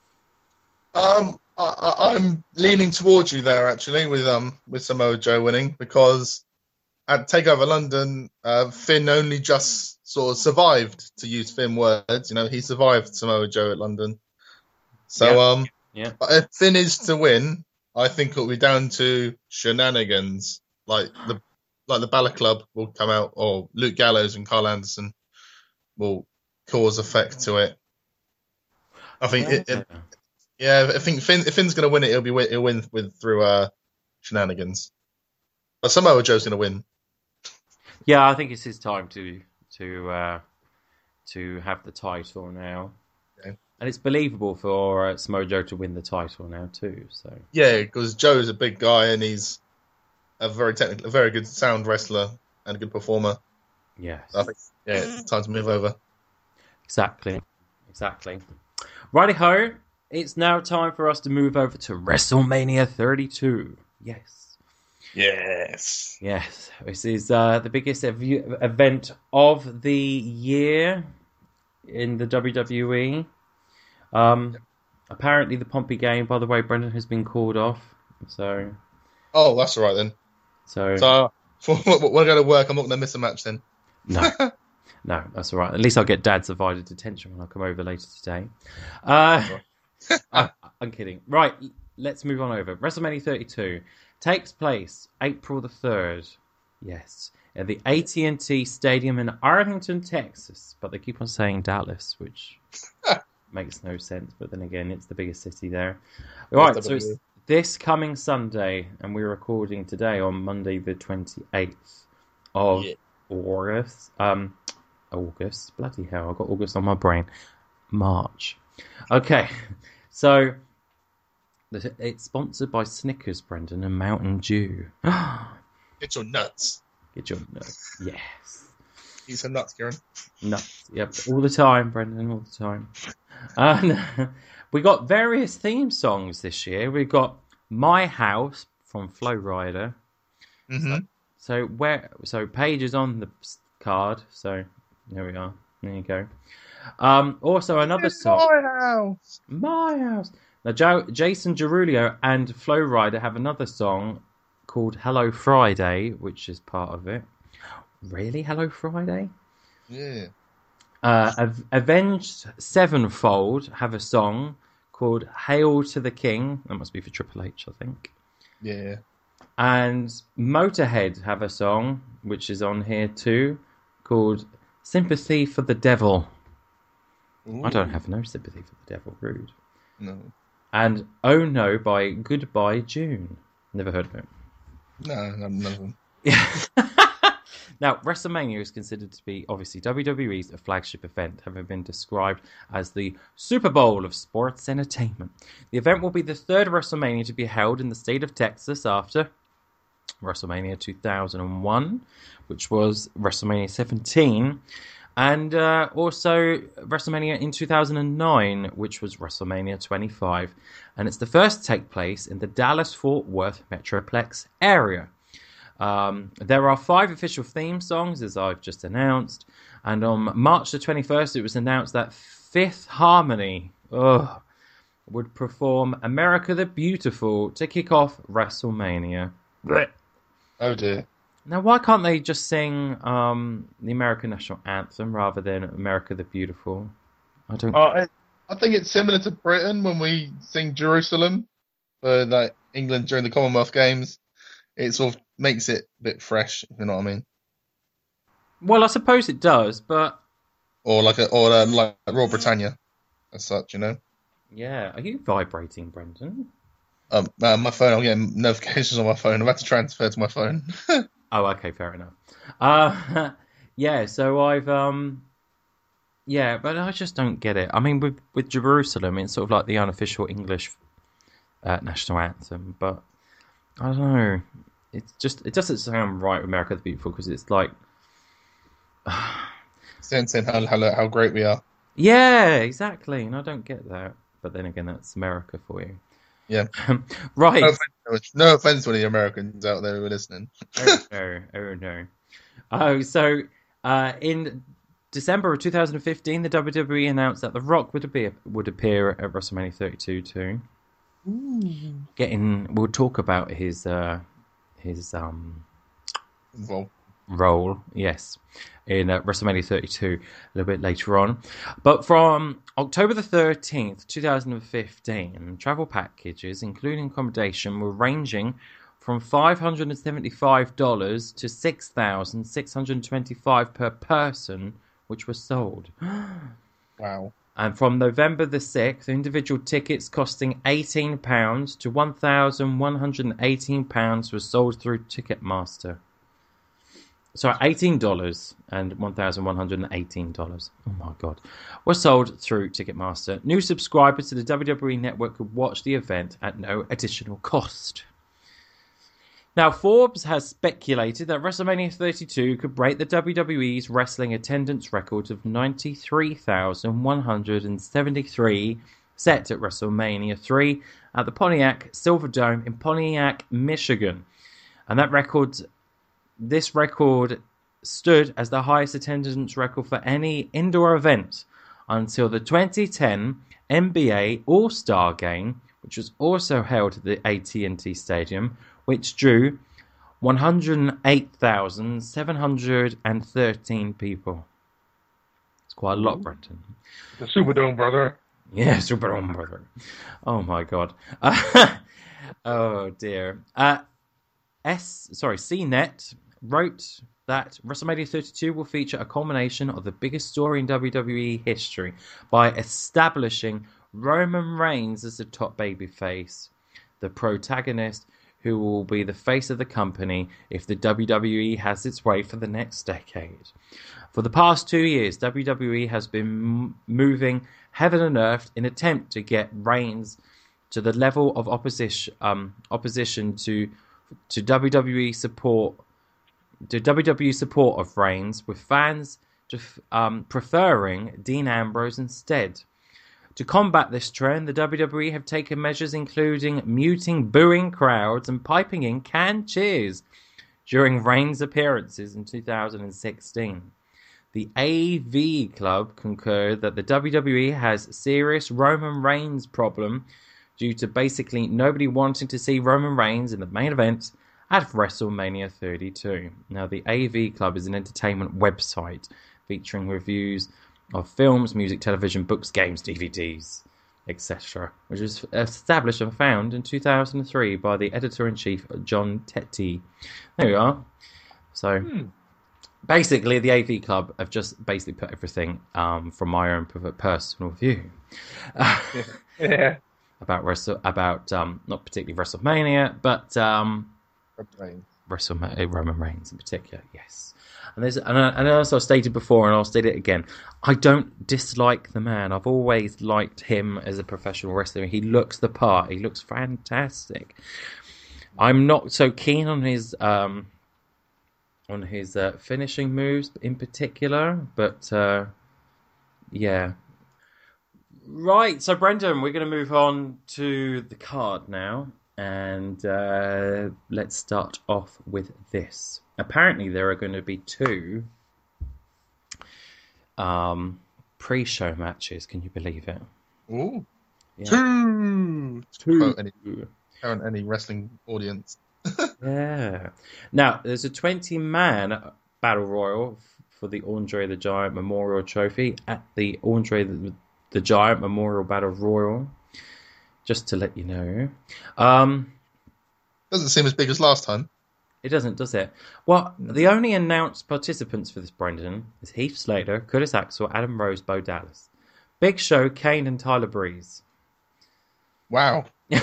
Um, I, I, I'm leaning towards you there actually with um with Samoa Joe winning because at Takeover London, uh, Finn only just sort of survived, to use Finn words. You know, he survived Samoa Joe at London. So Yeah. um, Yeah. if Finn is to win, I think it'll be down to shenanigans, like the like the Balor Club will come out, or Luke Gallows and Carl Anderson will cause effect to it. I think it, it yeah, I think Finn, if Finn's going to win it, it'll be wi- he'll win with through uh, shenanigans. But Samoa Joe's going to win. Yeah, I think it's his time to to uh, to have the title now, Okay. and it's believable for uh, Samoa Joe to win the title now too. So Yeah, because Joe's a big guy and he's a very technical, a very good sound wrestler and a good performer. yes, I think yeah, it's time to move over. exactly, exactly. Righty ho, it's now time for us to move over to WrestleMania thirty-two. Yes. Yes. Yes, this is uh, the biggest ev- event of the year in the W W E. Um, apparently, the Pompey game, by the way, Brendan, has been called off. So, Oh, that's all right then. so, So when I go to work, I'm not going to miss a match then. no, no, that's all right. At least I'll get Dad's divided attention when I come over later today. Uh, I, I'm kidding. Right, let's move on over. WrestleMania thirty-two takes place April the third. Yes, at the A T and T Stadium in Arlington, Texas. But they keep on saying Dallas, which makes no sense. But then again, it's the biggest city there. Right, so it's this coming Sunday, and we're recording today on Monday the twenty-eighth of Yeah. August. Um, August. Bloody hell, I've got August on my brain. March. Okay, so the- it's sponsored by Snickers, Brendan, and Mountain Dew. Get your nuts. Get your nuts. Yes. Eat some nuts, Kieran. Nuts. Yep. All the time, Brendan, all the time. And we got various theme songs this year. We've got My House from Flow Rider. Mm-hmm. So where so Paige is on the card, so there we are. There you go. Um, also another song. My house. My House. Now jo- Jason Derulo and Flow Rider have another song called Hello Friday, which is part of it. Really? Hello Friday? Yeah. Uh, Av- Avenged Sevenfold have a song called Hail to the King. That must be for Triple H, I think. Yeah. And Motorhead have a song, which is on here too, called Sympathy for the Devil. Ooh. I don't have no sympathy for the devil, rude. No. And Oh No by Goodbye June. Never heard of it. No, none of them. Yeah. Now, WrestleMania is considered to be, obviously, W W E's flagship event, having been described as the Super Bowl of sports entertainment. The event will be the third WrestleMania to be held in the state of Texas after WrestleMania two thousand one, which was WrestleMania seventeen, and uh, also WrestleMania in two thousand nine, which was WrestleMania twenty-five. And it's the first to take place in the Dallas-Fort Worth Metroplex area. Um, there are five official theme songs, as I've just announced. And on March the twenty-first, it was announced that Fifth Harmony ugh, would perform America the Beautiful to kick off WrestleMania. Oh, dear. Now, why can't they just sing um, the American National Anthem rather than America the Beautiful? I don't... Uh, I, I think it's similar to Britain when we sing Jerusalem for like England during the Commonwealth Games. It sort of makes it a bit fresh, if you know what I mean. Well, I suppose it does, but... Or like a, or um, like Royal Britannia, as such, you know? Yeah. Are you vibrating, Brendan? Um, uh, my phone, I'm getting notifications on my phone. I've had to transfer to my phone. Oh, okay, fair enough. Uh, yeah, so I've... um, Yeah, but I just don't get it. I mean, with, with Jerusalem, it's sort of like the unofficial English uh, national anthem, but I don't know. It's just, it doesn't sound right with America the Beautiful, because it's like... saying how, how, how great we are. Yeah, exactly, and I don't get that. But then again, that's America for you. Yeah. Right. No offense, no offense to any Americans out there who are listening. oh, no. Oh, no. Oh, so uh, in December of two thousand fifteen, the W W E announced that The Rock would appear, would appear at WrestleMania thirty-two too. Ooh. Getting, we'll talk about his uh, his um well. role, yes, in uh, WrestleMania thirty-two a little bit later on. But from October the thirteenth, twenty fifteen, travel packages, including accommodation, were ranging from five hundred seventy-five dollars to six thousand six hundred twenty-five dollars per person, which were sold. Wow. And from November the sixth, individual tickets costing eighteen pounds to one thousand one hundred eighteen pounds were sold through Ticketmaster. Sorry, eighteen dollars and one thousand one hundred eighteen dollars. Oh my God. Were sold through Ticketmaster. New subscribers to the W W E Network could watch the event at no additional cost. Now, Forbes has speculated that WrestleMania thirty-two could break the W W E's wrestling attendance record of ninety-three thousand one hundred seventy-three set at WrestleMania three at the Pontiac Silverdome in Pontiac, Michigan. And that record... This record stood as the highest attendance record for any indoor event until the twenty ten N B A All-Star Game, which was also held at the A T and T Stadium, which drew one hundred eight thousand seven hundred thirteen people. It's quite a lot, Brenton. The Superdome, brother. Yeah, Superdome, brother. Oh, my God. Uh, oh, dear. Uh, S, sorry, C net wrote that WrestleMania thirty-two will feature a culmination of the biggest story in W W E history by establishing Roman Reigns as the top babyface, the protagonist who will be the face of the company if the W W E has its way for the next decade. For the past two years, W W E has been m- moving heaven and earth in attempt to get Reigns to the level of opposition um, opposition to to W W E support. The W W E support of Reigns, with fans um, preferring Dean Ambrose instead. To combat this trend, the W W E have taken measures including muting booing crowds and piping in canned cheers during Reigns' appearances in two thousand sixteen. The A V Club concurred that the W W E has a serious Roman Reigns problem due to basically nobody wanting to see Roman Reigns in the main event at WrestleMania thirty-two. Now, the A V Club is an entertainment website featuring reviews of films, music, television, books, games, D V Ds, et cetera, which was established and found in two thousand three by the editor-in-chief, John Tetty. There we are. So, hmm. basically, the A V Club have just basically put everything um, from my own personal view. yeah. About Wrestle, about um, not particularly WrestleMania, but um, WrestleMania, Roman Reigns in particular. Yes, and there's and, I, and as I've stated before, and I'll state it again, I don't dislike the man. I've always liked him as a professional wrestler. He looks the part. He looks fantastic. I'm not so keen on his um, on his uh, finishing moves in particular, but uh, yeah. Right, so Brendan, we're going to move on to the card now, and uh, let's start off with this. Apparently, there are going to be two um, pre-show matches. Can you believe it? Ooh, yeah. two, two. Oh, any, current any wrestling audience? Yeah. Now, there's a twenty-man battle royal for the Andre the Giant Memorial Trophy at the Andre the The Giant Memorial Battle Royal, just to let you know. Um, doesn't seem as big as last time. It doesn't, does it? Well, the only announced participants for this, Brendan, is Heath Slater, Curtis Axel, Adam Rose, Bo Dallas, Big Show, Kane, and Tyler Breeze. Wow.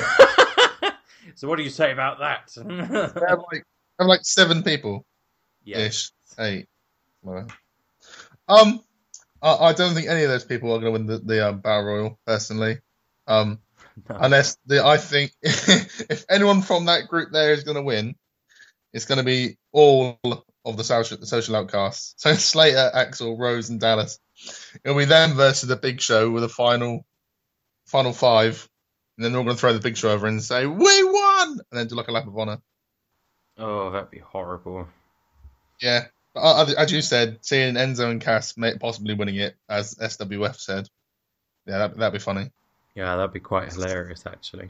So what do you say about that? I have like, I have like seven people. Yes. Ish. Eight. Well, um... I don't think any of those people are going to win the, the um, Battle Royal, personally. Um, no. Unless the, I think if anyone from that group there is going to win, it's going to be all of the social, the social outcasts. So Slater, Axel, Rose, and Dallas. It'll be them versus the Big Show with a final, final five, and then they're all going to throw the Big Show over and say, "We won!" and then do like a lap of honor. Oh, that'd be horrible. Yeah. As you said, seeing Enzo and Cass may, possibly winning it, as S W F said, yeah, that, that'd be funny. Yeah, that'd be quite hilarious, actually.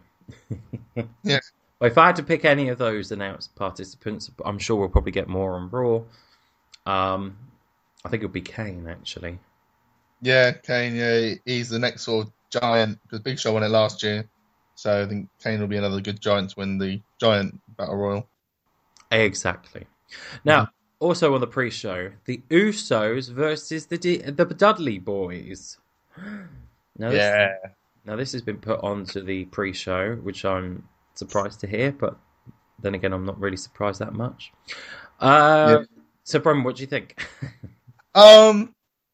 Yeah. Well, if I had to pick any of those announced participants, I'm sure we'll probably get more on Raw. Um, I think it would be Kane, actually. Yeah, Kane, yeah, he's the next sort of giant, because Big Show won it last year, so I think Kane will be another good giant to win the Giant Battle Royal. Exactly. Now, mm-hmm. Also on the pre-show, the Usos versus the D- the Dudley Boys. Now this, yeah. Now this has been put onto the pre-show, which I'm surprised to hear, but then again, I'm not really surprised that much. Uh, yeah. So, Brum, what do you think? um,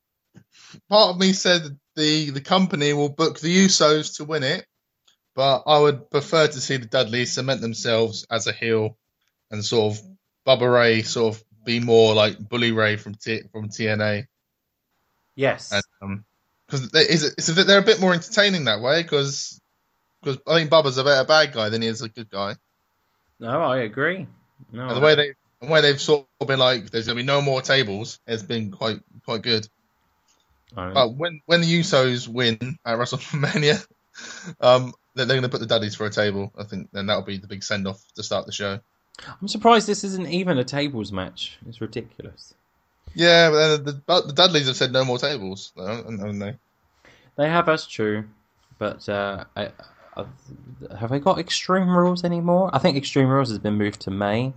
part of me said the the company will book the Usos to win it, but I would prefer to see the Dudleys cement themselves as a heel and sort of Bubba Ray sort of be more like Bully Ray from T- from T N A. Yes, because um, it's a, they're a bit more entertaining that way. Because because I think Bubba's a better bad guy than he is a good guy. No, I agree. No, and the way they the way they've sort of been like, there's gonna be no more tables. Has been quite quite good. But when when the Usos win at WrestleMania, um, they're, they're going to put the Dudleys for a table. I think then that'll be the big send off to start the show. I'm surprised this isn't even a tables match. It's ridiculous. Yeah, but the, the, the Dudleys have said no more tables, haven't they? They have, that's true. But uh, I, I, have they got Extreme Rules anymore? I think Extreme Rules has been moved to May.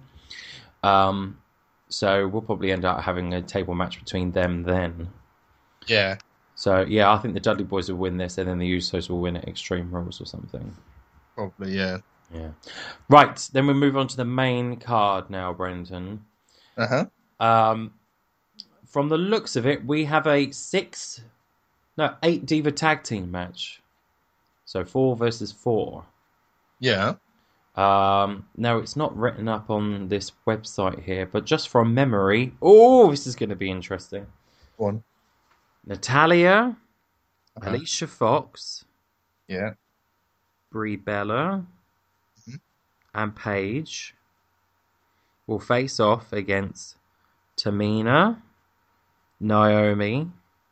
Um, so we'll probably end up having a table match between them then. Yeah. So, yeah, I think the Dudley Boys will win this, and then the Usos will win at Extreme Rules or something. Probably, yeah. Yeah. Right, then we move on to the main card now, Brendan. Uh-huh. Um, from the looks of it, we have a six, no, eight Diva tag team match. So four versus four. Yeah. Um, now, it's not written up on this website here, but just from memory, oh, this is going to be interesting. Go on. Natalia, uh-huh. Alicia Fox, yeah, Brie Bella, mm-hmm. and Paige will face off against Tamina, Naomi,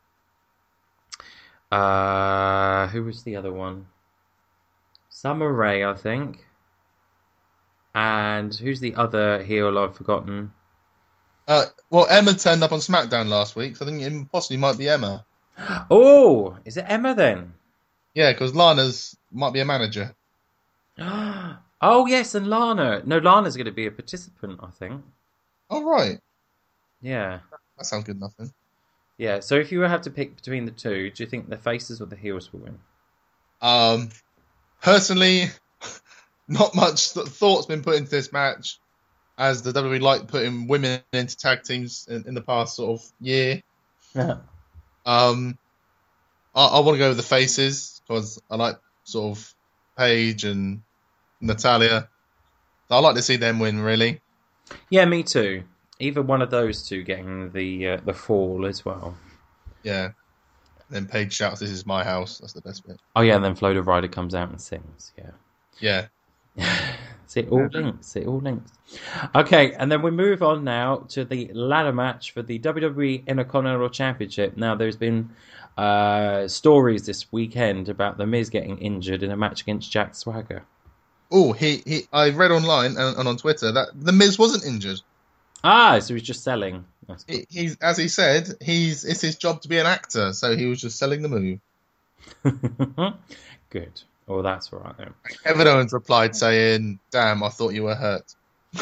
uh, who was the other one? Summer Rae, I think. And who's the other heel I've forgotten? Uh, well, Emma turned up on SmackDown last week, so I think it possibly might be Emma. Oh, is it Emma then? Yeah, because Lana's might be a manager. Oh yes, and Lana. No, Lana's going to be a participant, I think. Oh right, Yeah, that sounds good enough then. yeah. So if you have to pick between the two, do you think the faces or the heels will win? Um, personally, not much th- thought's been put into this match, as the W W E like putting women into tag teams in, in the past sort of year. Yeah. Um, I, I want to go with the faces because I like sort of Paige and Natalia. So I like to see them win, really. Yeah, me too. Either one of those two getting the uh, the fall as well. Yeah. Then Paige shouts, "This is my house." That's the best bit. Oh yeah, and then Flo Rida comes out and sings. Yeah. Yeah. See, it all links. It all links. Okay, and then we move on now to the ladder match for the W W E Intercontinental Championship. Now, there's been uh, stories this weekend about The Miz getting injured in a match against Jack Swagger. Oh, he, he I read online and, and on Twitter that The Miz wasn't injured. Ah, so he's just selling. That's He, he's as he said, he's it's his job to be an actor, so he was just selling the move. good. Good. Oh, that's all right then. Kevin Owens replied saying, "Damn, I thought you were hurt."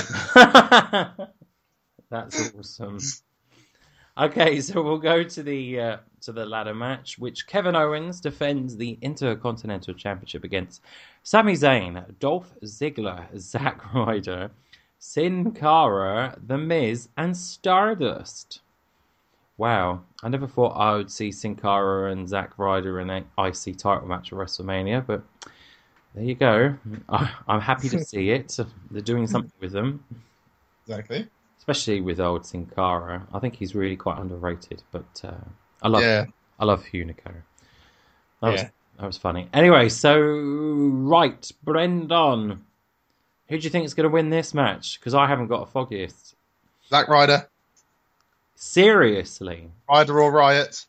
That's awesome. Okay, so we'll go to the uh, to the ladder match, which Kevin Owens defends the Intercontinental Championship against Sami Zayn, Dolph Ziggler, Zack Ryder, Sin Cara, The Miz, and Stardust. Wow, I never thought I would see Sin Cara and Zack Ryder in an I C title match at WrestleMania, but there you go. I, I'm happy to see it. They're doing something with them. Exactly. Especially with old Sin Cara. I think he's really quite underrated, but uh, I love Yeah. I love Hunico. That was Yeah. that was funny. Anyway, so right, Brendan, who do you think is going to win this match? Because I haven't got a foggiest. Zack Ryder, Seriously, Ryder or Riot.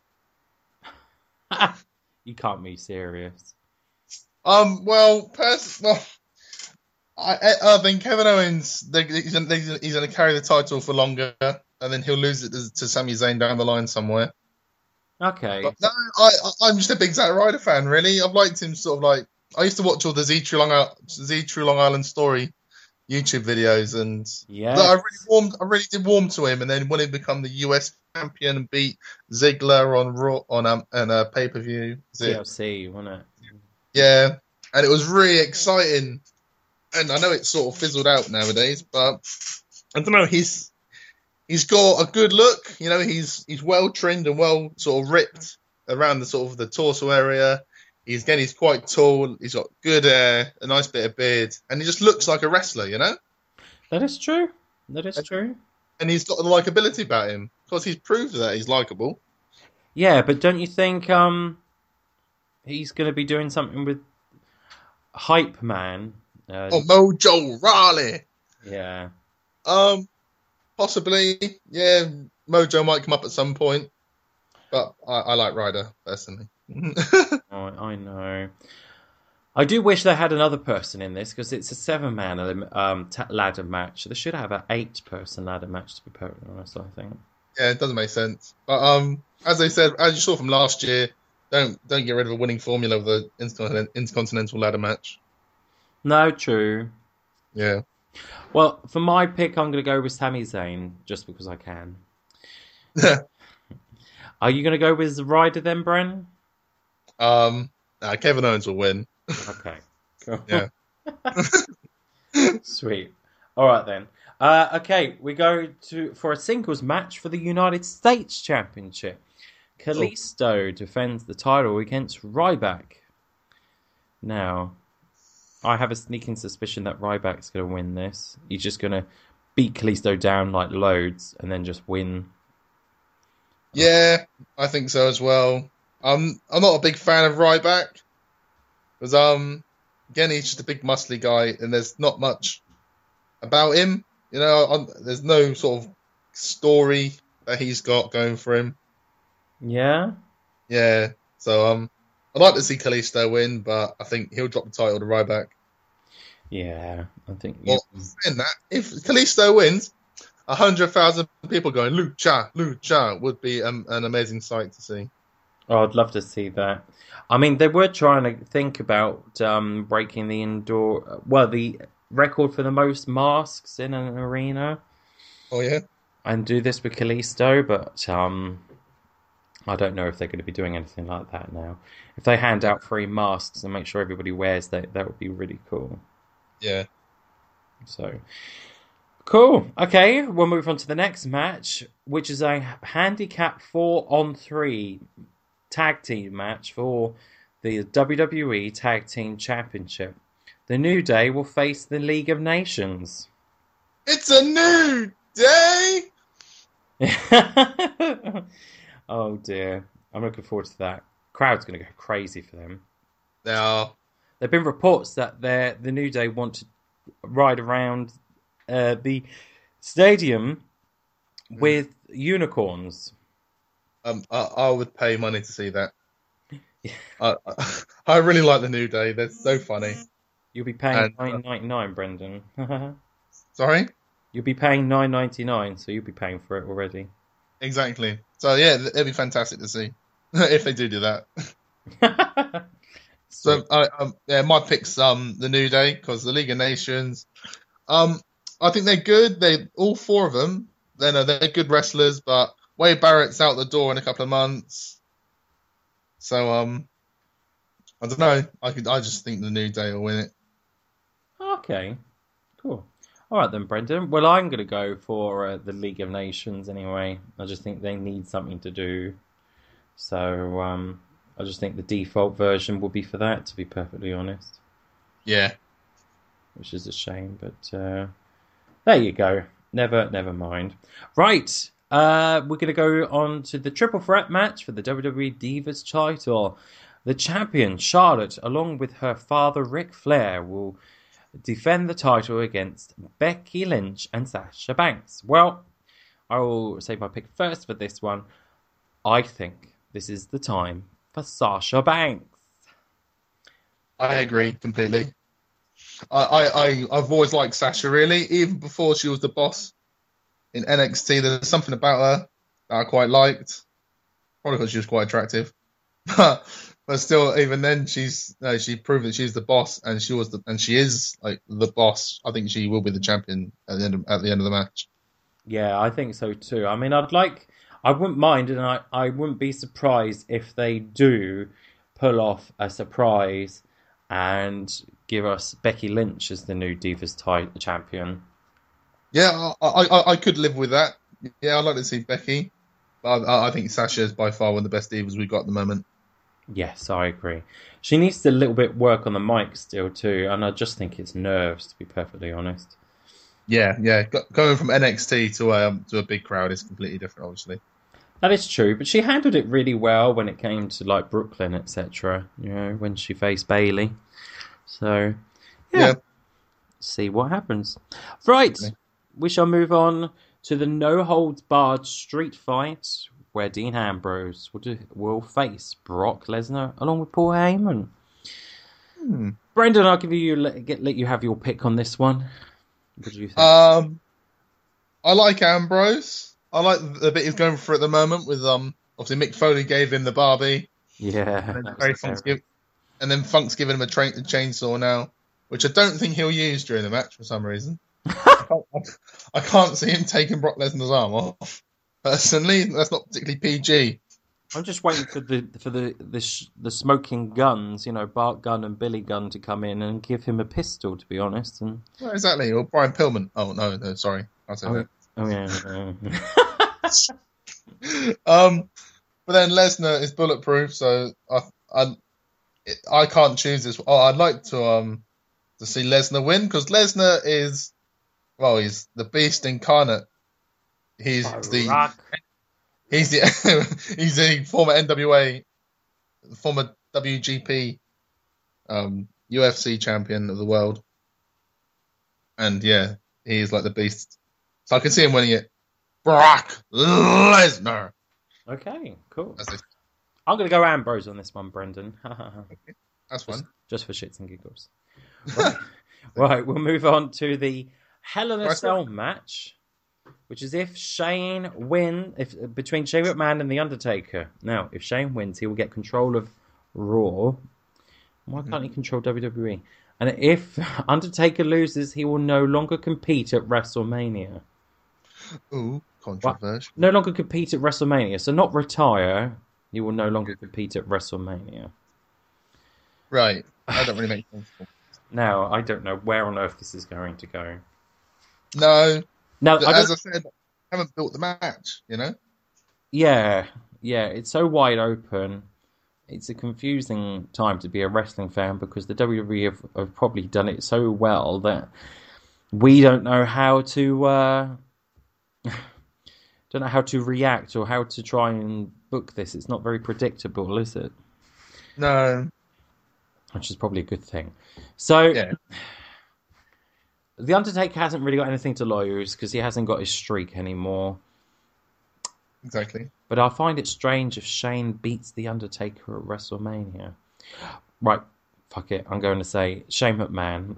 you can't be serious. Um. Well, pers- well, I, I think Kevin Owens, they, he's going to carry the title for longer, and then he'll lose it to, to Sami Zayn down the line somewhere. Okay. But no, I, I, I'm just a big Zack Ryder fan, really. I've liked him sort of like... I used to watch all the Z True Long, Island, Z True Long Island Story YouTube videos, and Yeah. I really warmed, I really did warm to him, and then when he become the U S champion and beat Ziggler on Raw, on um, and a pay-per-view. T L C, wasn't it? Yeah, and it was really exciting. And I know it's sort of fizzled out nowadays, but I don't know. He's he's got a good look. You know, he's he's well trimmed and well sort of ripped around the sort of the torso area. He's again, he's quite tall. He's got good hair, a nice bit of beard, and he just looks like a wrestler. You know, That is true. That is true. and he's got the likability about him because he's proved that he's likable. Yeah, but don't you think um he's going to be doing something with Hype Man? Uh, Oh, Mojo Rawley. Yeah. Um, possibly. Yeah, Mojo might come up at some point, but I, I like Ryder personally. Oh, I know. I do wish they had another person in this because it's a seven-man um, t- ladder match. They should have an eight-person ladder match, to be perfectly honest, I think. Yeah, it doesn't make sense. But um, as I said, as you saw from last year, don't don't get rid of a winning formula of the intercontinental, intercontinental ladder match. No, true. Yeah. Well, for my pick, I'm going to go with Sami Zayn, just because I can. Are you going to go with Ryder then, Bren? um, uh, Kevin Owens will win. Okay. Cool. Yeah. Sweet. All right then. Uh, okay, we go to for a singles match for the United States Championship. Kalisto defends the title against Ryback. Now, I have a sneaking suspicion that Ryback's going to win this. He's just going to beat Kalisto down like loads and then just win. Yeah, I think so as well. Um, I'm not a big fan of Ryback because um, again, he's just a big muscly guy, and there's not much about him. You know, on, there's no sort of story that he's got going for him. Yeah? Yeah, so um, I'd like to see Kalisto win, but I think he'll drop the title to Ryback. Yeah, I think... Well, saying that, if Kalisto wins, one hundred thousand people going, Lucha, Lucha, would be um, an amazing sight to see. Oh, I'd love to see that. I mean, they were trying to think about um, breaking the indoor, well, the record for the most masks in an arena, Oh yeah. and do this with Kalisto, but um, I don't know if they're going to be doing anything like that now. If they hand out free masks and make sure everybody wears that, that would be really cool. Yeah. So, cool. Okay, we'll move on to the next match, which is a handicap four on three tag team match for the W W E Tag Team Championship. The New Day will face the League of Nations. It's a new day. Oh dear. I'm looking forward to that. Crowd's going to go crazy for them. Now, There have been reports that they're- the New Day want to ride around uh, the stadium with unicorns. um, I, I would pay money to see that. I, I I really like the New Day. They're so funny. You'll be paying And, uh, nine ninety nine, Brendan. Sorry. You'll be paying nine ninety nine, so you'll be paying for it already. Exactly. So yeah, it'd be fantastic to see if they do do that. So I, um, yeah, my pick's um the New Day because the League of Nations. Um, I think they're good. They all four of them. They know they're good wrestlers, but Wade Barrett's out the door in a couple of months. So um, I don't know. I could. I just think the New Day will win it. Okay, cool. All right then, Brendan. Well, I'm going to go for uh, the League of Nations anyway. I just think they need something to do. So um, I just think the default version will be for that, to be perfectly honest. Yeah. Which is a shame, but uh, there you go. Never, never mind. Right, uh, we're going to go on to the triple threat match for the W W E Divas title. The champion, Charlotte, along with her father, Ric Flair, will defend the title against Becky Lynch and Sasha Banks. Well, I will say my pick first for this one. I think this is the time for Sasha Banks. I agree completely. I, I, I, I've always liked Sasha, really. Even before she was the boss in N X T, there's something about her that I quite liked. Probably because she was quite attractive. But but still, even then, she's no, she proved that she's the boss, and she was the and she is like the boss. I think she will be the champion at the end of, at the end of the match. Yeah, I think so too. I mean, I'd like, I wouldn't mind, and I, I wouldn't be surprised if they do pull off a surprise and give us Becky Lynch as the new Divas title champion. Yeah, I, I I could live with that. Yeah, I'd like to see Becky, but I, I think Sasha is by far one of the best divas we've got at the moment. Yes, I agree. She needs to a little bit work on the mic still too, and I just think it's nerves, to be perfectly honest. Yeah, yeah. Go- going from N X T to um to a big crowd is completely different, obviously. That is true, but she handled it really well when it came to like Brooklyn, et cetera. You know, when she faced Bayley. So, yeah. Yeah. See what happens. Right, we shall move on to the no-holds-barred street fight where Dean Ambrose will, do, will face Brock Lesnar along with Paul Heyman. Hmm. Brendan, I'll give you let, get, let you have your pick on this one. What do you think? Um, I like Ambrose. I like the bit he's going for at the moment with um. Obviously, Mick Foley gave him the Barbie, yeah, and then, that Terry was Funk's terrible. give, and then Funk's giving him a, tra- a chainsaw now, which I don't think he'll use during the match for some reason. I, can't, I can't see him taking Brock Lesnar's arm off. Personally, that's not particularly P G. I'm just waiting for the for the the, sh- the smoking guns, you know, Bart Gunn and Billy Gunn to come in and give him a pistol. To be honest, and Well, exactly, or Brian Pillman. Oh no, no, sorry, I'll say oh, that. oh yeah, yeah. Um, but then Lesnar is bulletproof, so I I I can't choose this. Oh, I'd like to um to see Lesnar win because Lesnar is well, he's the beast incarnate. He's the Rock. he's the he's the former N W A, former W G P, um U F C champion of the world, and yeah, he is like the beast. So I can see him winning it. Brock Lesnar. Okay, cool. That's, it. I'm going to go Ambrose on this one, Brendan. That's fun. Just for shits and giggles. Right. Right, we'll move on to the Hell in a Right. Cell match which is if Shane win if between Shane McMahon and the Undertaker. Now, if Shane wins, he will get control of Raw. Why can't he control W W E? And if Undertaker loses, he will no longer compete at WrestleMania. Ooh, controversial. No longer compete at WrestleMania. So not retire. He will no longer compete at WrestleMania. Right. That don't really make sense. Now, I don't know where on earth this is going to go. No. Now, But I as don't- I said, I haven't built the match, you know? Yeah, yeah, it's so wide open. It's a confusing time to be a wrestling fan because the W W E have, have probably done it so well that we don't know how to uh, don't know how to react or how to try and book this. It's not very predictable, is it? No. Which is probably a good thing. So, Yeah. The Undertaker hasn't really got anything to lose because he hasn't got his streak anymore. Exactly. But I find it strange if Shane beats The Undertaker at WrestleMania. Right, fuck it. I'm going to say Shane McMahon.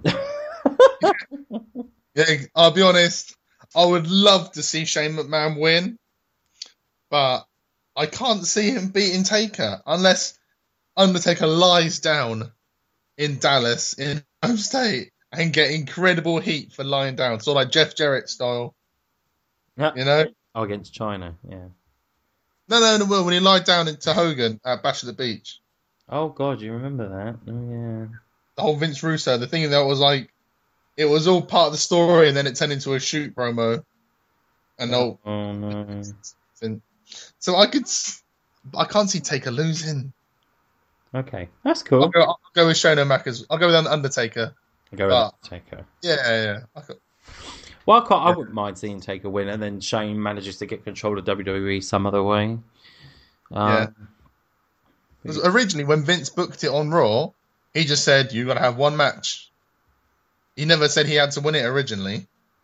Yeah, I'll be honest. I would love to see Shane McMahon win, but I can't see him beating Taker unless Undertaker lies down in Dallas in home state and get incredible heat for lying down, sort of like Jeff Jarrett style. Yeah. You know? Oh, against China, yeah. No, no, no. When he lied down into Hogan at Bash at the Beach, Oh, God, you remember that? Oh, yeah. the whole Vince Russo, the thing that was like, it was all part of the story, and then it turned into a shoot promo. And all, Oh, no. and so I could, s- I can't see Taker losing. Okay, that's I'll cool. go, I'll go with Shane O'Mac as I'll go with Undertaker. Go with Ah. Taker. Yeah, yeah. yeah. I could, Well, I, can't, I wouldn't mind seeing Taker win, and then Shane manages to get control of W W E some other way. Um, Yeah. 'Cause originally, when Vince booked it on Raw, he just said, "You got to have one match." He never said he had to win it originally.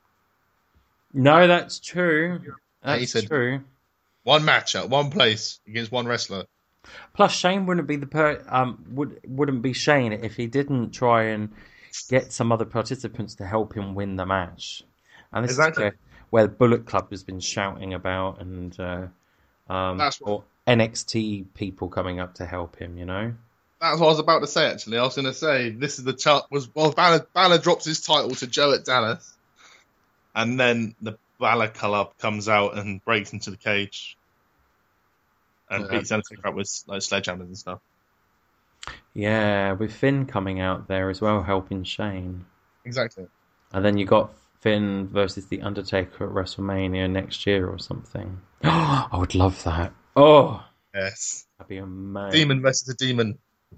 No, that's true. Yeah, he That's said- true. One match at one place against one wrestler. Plus, Shane wouldn't be the per um would wouldn't be Shane if he didn't try and get some other participants to help him win the match. And this Exactly. is where, where the Bullet Club has been shouting about, and uh, um, That's what- or N X T people coming up to help him. You know. That's what I was about to say. Actually, I was going to say this is the chart was well, Balor, Balor drops his title to Joe at Dallas, and then the Balor Club comes out and breaks into the cage and Yeah. beats Undertaker up with like sledgehammers and stuff. Yeah, with Finn coming out there as well, helping Shane. Exactly. And then you got Finn versus The Undertaker at WrestleMania next year or something. I would love that. Oh, Yes. that'd be amazing. Demon versus a demon.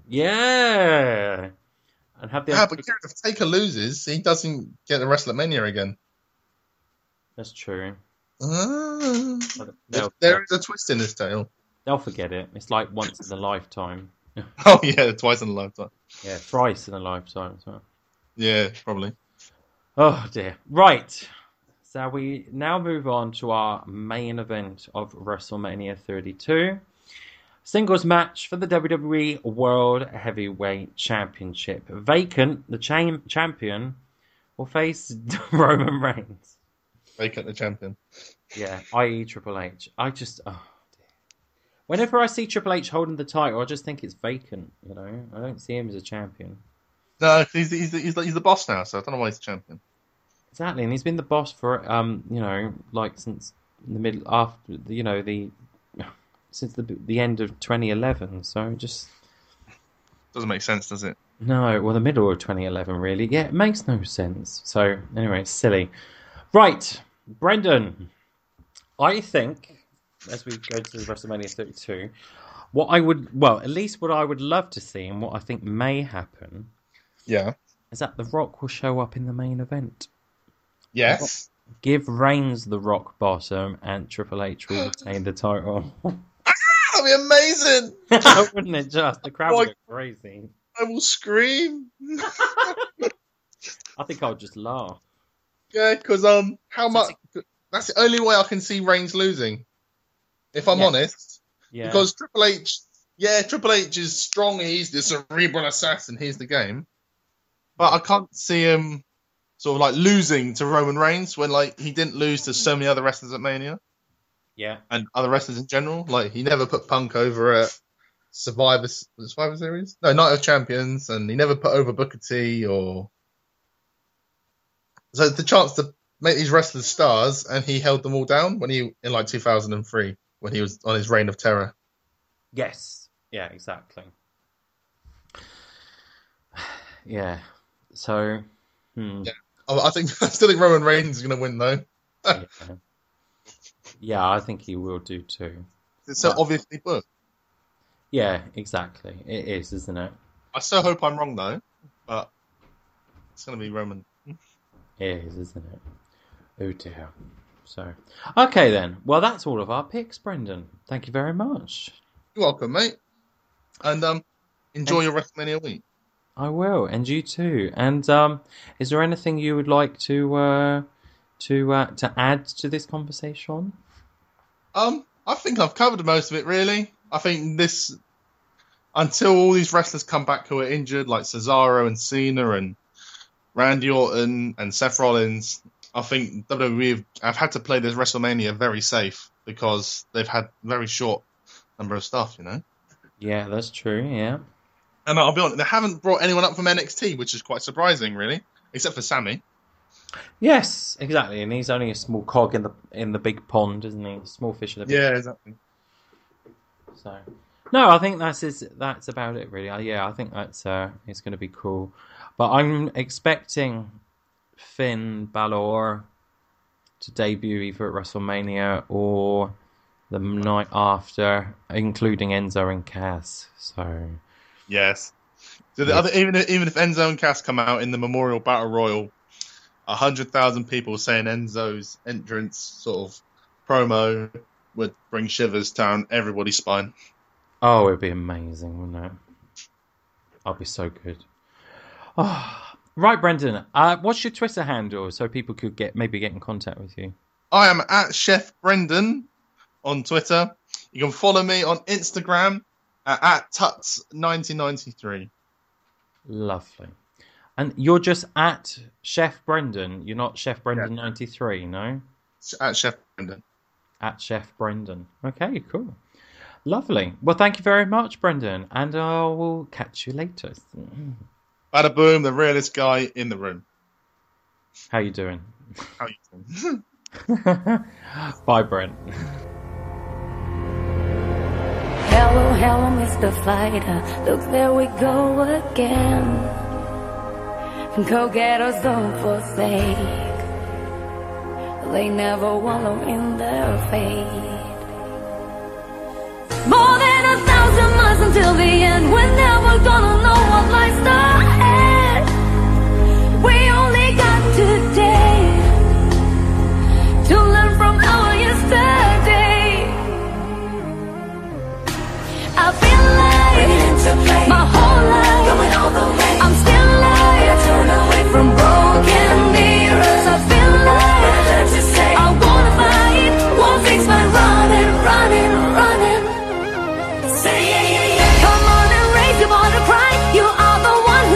Yeah. And have the Yeah, but if Taker loses, he doesn't get the WrestleMania again. That's true. Ah. They'll, There is a twist in this tale. they'll forget it. It's like once in a lifetime. Oh yeah, twice in a lifetime. Yeah, thrice in a lifetime as well. Yeah, probably. Oh dear. Right. So we now move on to our main event of WrestleMania thirty-two. Singles match for the W W E World Heavyweight Championship. Vacant, the cha- champion, will face Roman Reigns. Vacant the champion. Yeah, that is. Triple H. I just... Oh, dear. Whenever I see Triple H holding the title, I just think it's vacant, you know? I don't see him as a champion. No, he's he's he's the, he's the boss now, so I don't know why he's the champion. Exactly, and he's been the boss for, um, you know, like since the middle, after, you know, the... since the the end of twenty eleven, so just... Doesn't make sense, does it? No, well, the middle of twenty eleven, really. Yeah, it makes no sense. So, anyway, it's silly. Right, Brendan, I think, as we go to WrestleMania thirty-two, what I would, well, at least what I would love to see and what I think may happen Yeah. is that The Rock will show up in the main event. Yes. Give Reigns the rock bottom and Triple H will retain the title. That'd be amazing. Wouldn't it just? The crowd would go crazy. I will scream. I think I would just laugh. Yeah, because um, how much? That's the only way I can see Reigns losing. If I'm Yeah. honest, Yeah. because Triple H, yeah, Triple H is strong. He's the cerebral assassin. He's the game, but I can't see him sort of like losing to Roman Reigns when like he didn't lose to so many other wrestlers at Mania Yeah. and other wrestlers in general. Like he never put Punk over at Survivor, was it Survivor Series? No, Night of Champions, and he never put over Booker T or. So the chance to make these wrestlers stars, and he held them all down when he in like two thousand three when he was on his reign of terror. Yes. Yeah, exactly. Yeah. So, hmm. Yeah. Oh, I think I still think Roman Reigns is going to win though. yeah. yeah, I think he will do too. It's so But- obviously booked. Yeah, exactly. It is, isn't it? I so hope I'm wrong though, but it's going to be Roman. It is, isn't it? Oh dear. So, okay then. Well, that's all of our picks, Brendan. Thank you very much. You're welcome, mate. And um, enjoy your WrestleMania week. I will, and you too. And um, is there anything you would like to uh, to uh, to add to this conversation? Um, I think I've covered most of it, really. I think this, until all these wrestlers come back who are injured, like Cesaro and Cena and Randy Orton and Seth Rollins, I think W W E have, have had to play this WrestleMania very safe because they've had very short number of stuff, you know? Yeah, that's true, yeah. And I'll be honest, they haven't brought anyone up from N X T, which is quite surprising, really, except for Sammy. Yes, exactly. And he's only a small cog in the in the big pond, isn't he? A small fish in the big Yeah, exactly. So, no, I think that's is that's about it, really. Uh, yeah, I think that's uh, it's going to be cool. But I'm expecting Finn Balor to debut either at WrestleMania or the night after, including Enzo and Cass. So, Yes. So the other, even if, even if Enzo and Cass come out in the Memorial Battle Royal, a hundred thousand people saying Enzo's entrance sort of promo would bring shivers down everybody's spine. oh, it'd be amazing, wouldn't it? I'll be so good. Oh, right, Brendan. Uh, what's your Twitter handle so people could get maybe get in contact with you? I am at Chef Brendan on Twitter. You can follow me on Instagram at, at Tuts nineteen ninety-three. Lovely. And you're just at Chef Brendan. You're not Chef Brendan ninety-three, no? At Chef Brendan. At Chef Brendan. Okay, cool. Lovely. Well, thank you very much, Brendan. And I will catch you later. Bada boom, the realest guy in the room. How you doing? How you doing? Bye, Brent. Hello, hello, Mister Fighter. Look, there we go again. Go-getters don't forsake. They never wallow in their fate. More than a thousand miles until the end. We're never gonna know what lies ahead. We only got today to learn from our yesterday. I feel like my whole life going all the way. I'm still like turn away from broken mirrors. I feel like to say I wanna fight, won't fix my running, running, running. Say yeah, yeah, yeah. Come on and raise your bar to cry. You are the one who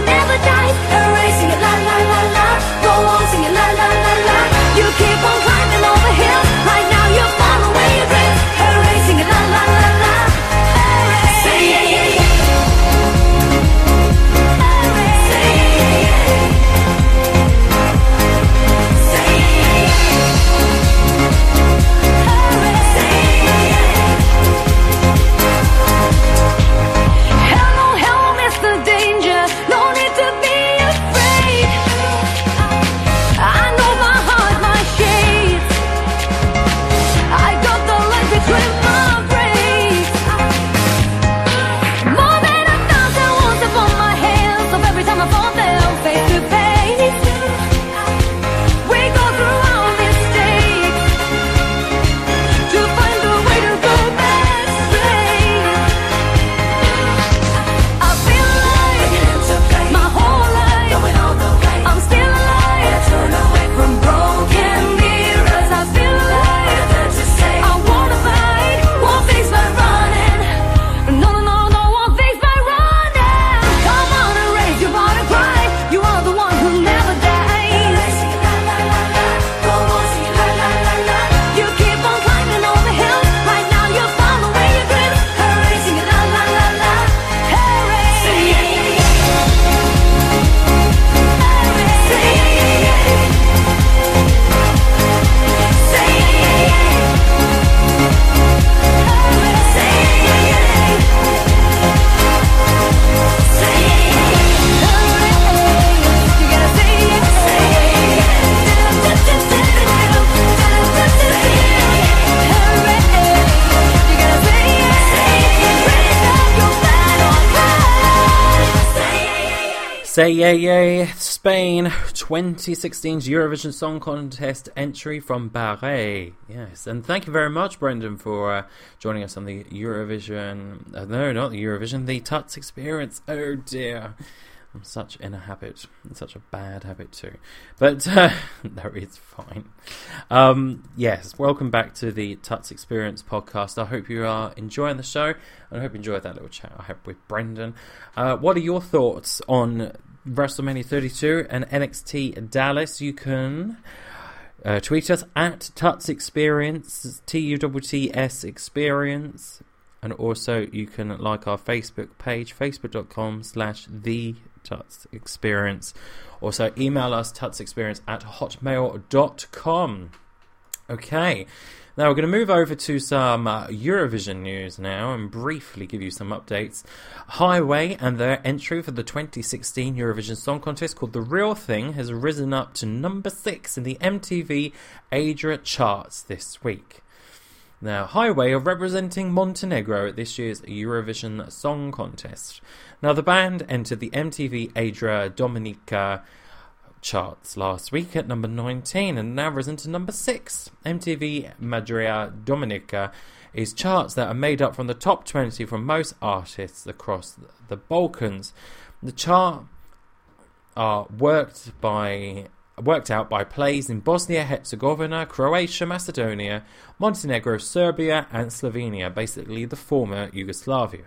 Say yay yay, Spain, twenty sixteen's Eurovision Song Contest entry from Paris. Yes, and thank you very much, Brendan, for uh, joining us on the Eurovision, uh, no, not the Eurovision, the Tuts Experience. Oh dear, I'm such in a habit, such a bad habit too. But, uh, no, it's fine. Um, yes, welcome back to the Tuts Experience podcast. I hope you are enjoying the show, and I hope you enjoyed that little chat I had with Brendan. Uh, what are your thoughts on WrestleMania thirty-two and N X T Dallas? You can uh, tweet us at Tuts Experience, T U T T S Experience, and also you can like our Facebook page, facebook.com slash the Tuts Experience. Also email us tutsexperience at hotmail dot com. Okay, now we're going to move over to some uh, Eurovision news now and briefly give you some updates. Highway and their entry for the twenty sixteen Eurovision Song Contest called The Real Thing has risen up to number six in the M T V Adria charts this week. Now, Highway are representing Montenegro at this year's Eurovision Song Contest. Now, the band entered the M T V Adria Dominica charts last week at number nineteen and now risen to number six. M T V Adria Dominica is charts that are made up from the top twenty from most artists across the Balkans. The chart are worked by... worked out by plays in Bosnia-Herzegovina, Croatia, Macedonia, Montenegro, Serbia and Slovenia, basically the former Yugoslavia.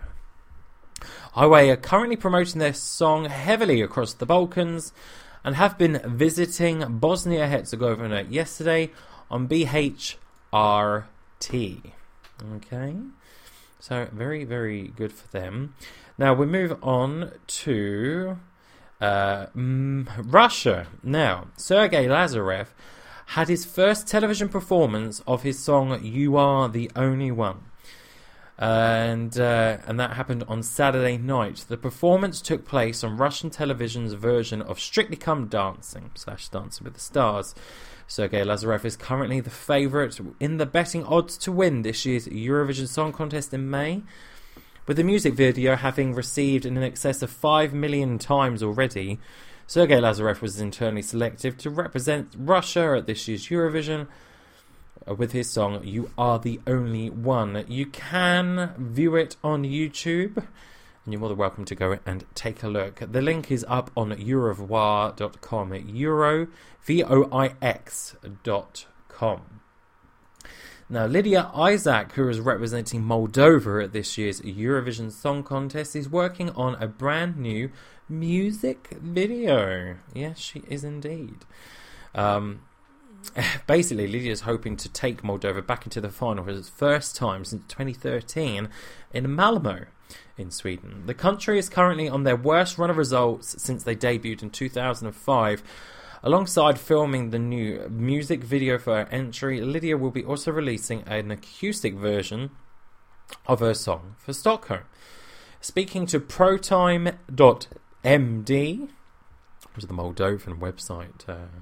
Highway are currently promoting their song heavily across the Balkans and have been visiting Bosnia-Herzegovina yesterday on B H R T. Okay, so very, very good for them. Now we move on to... Uh, mm, Russia. Now, Sergei Lazarev had his first television performance of his song "You Are the Only One," and uh, and that happened on Saturday night. The performance took place on Russian television's version of Strictly Come Dancing slash Dancing with the Stars. Sergei Lazarev is currently the favourite in the betting odds to win this year's Eurovision Song Contest in May, with the music video having received in excess of five million times already. Sergei Lazarev was internally selected to represent Russia at this year's Eurovision with his song "You Are the Only One." You can view it on YouTube, and you're more than welcome to go and take a look. The link is up on eurovoix dot com, Euro, V O I X dot com. Now, Lydia Isaac, who is representing Moldova at this year's Eurovision Song Contest, is working on a brand new music video. Yes, she is indeed. Um, basically, Lydia is hoping to take Moldova back into the final for the first time since twenty thirteen in Malmö in Sweden. The country is currently on their worst run of results since they debuted in two thousand five. Alongside filming the new music video for her entry, Lydia will be also releasing an acoustic version of her song for Stockholm. Speaking to protime dot m d, which is the Moldovan website uh,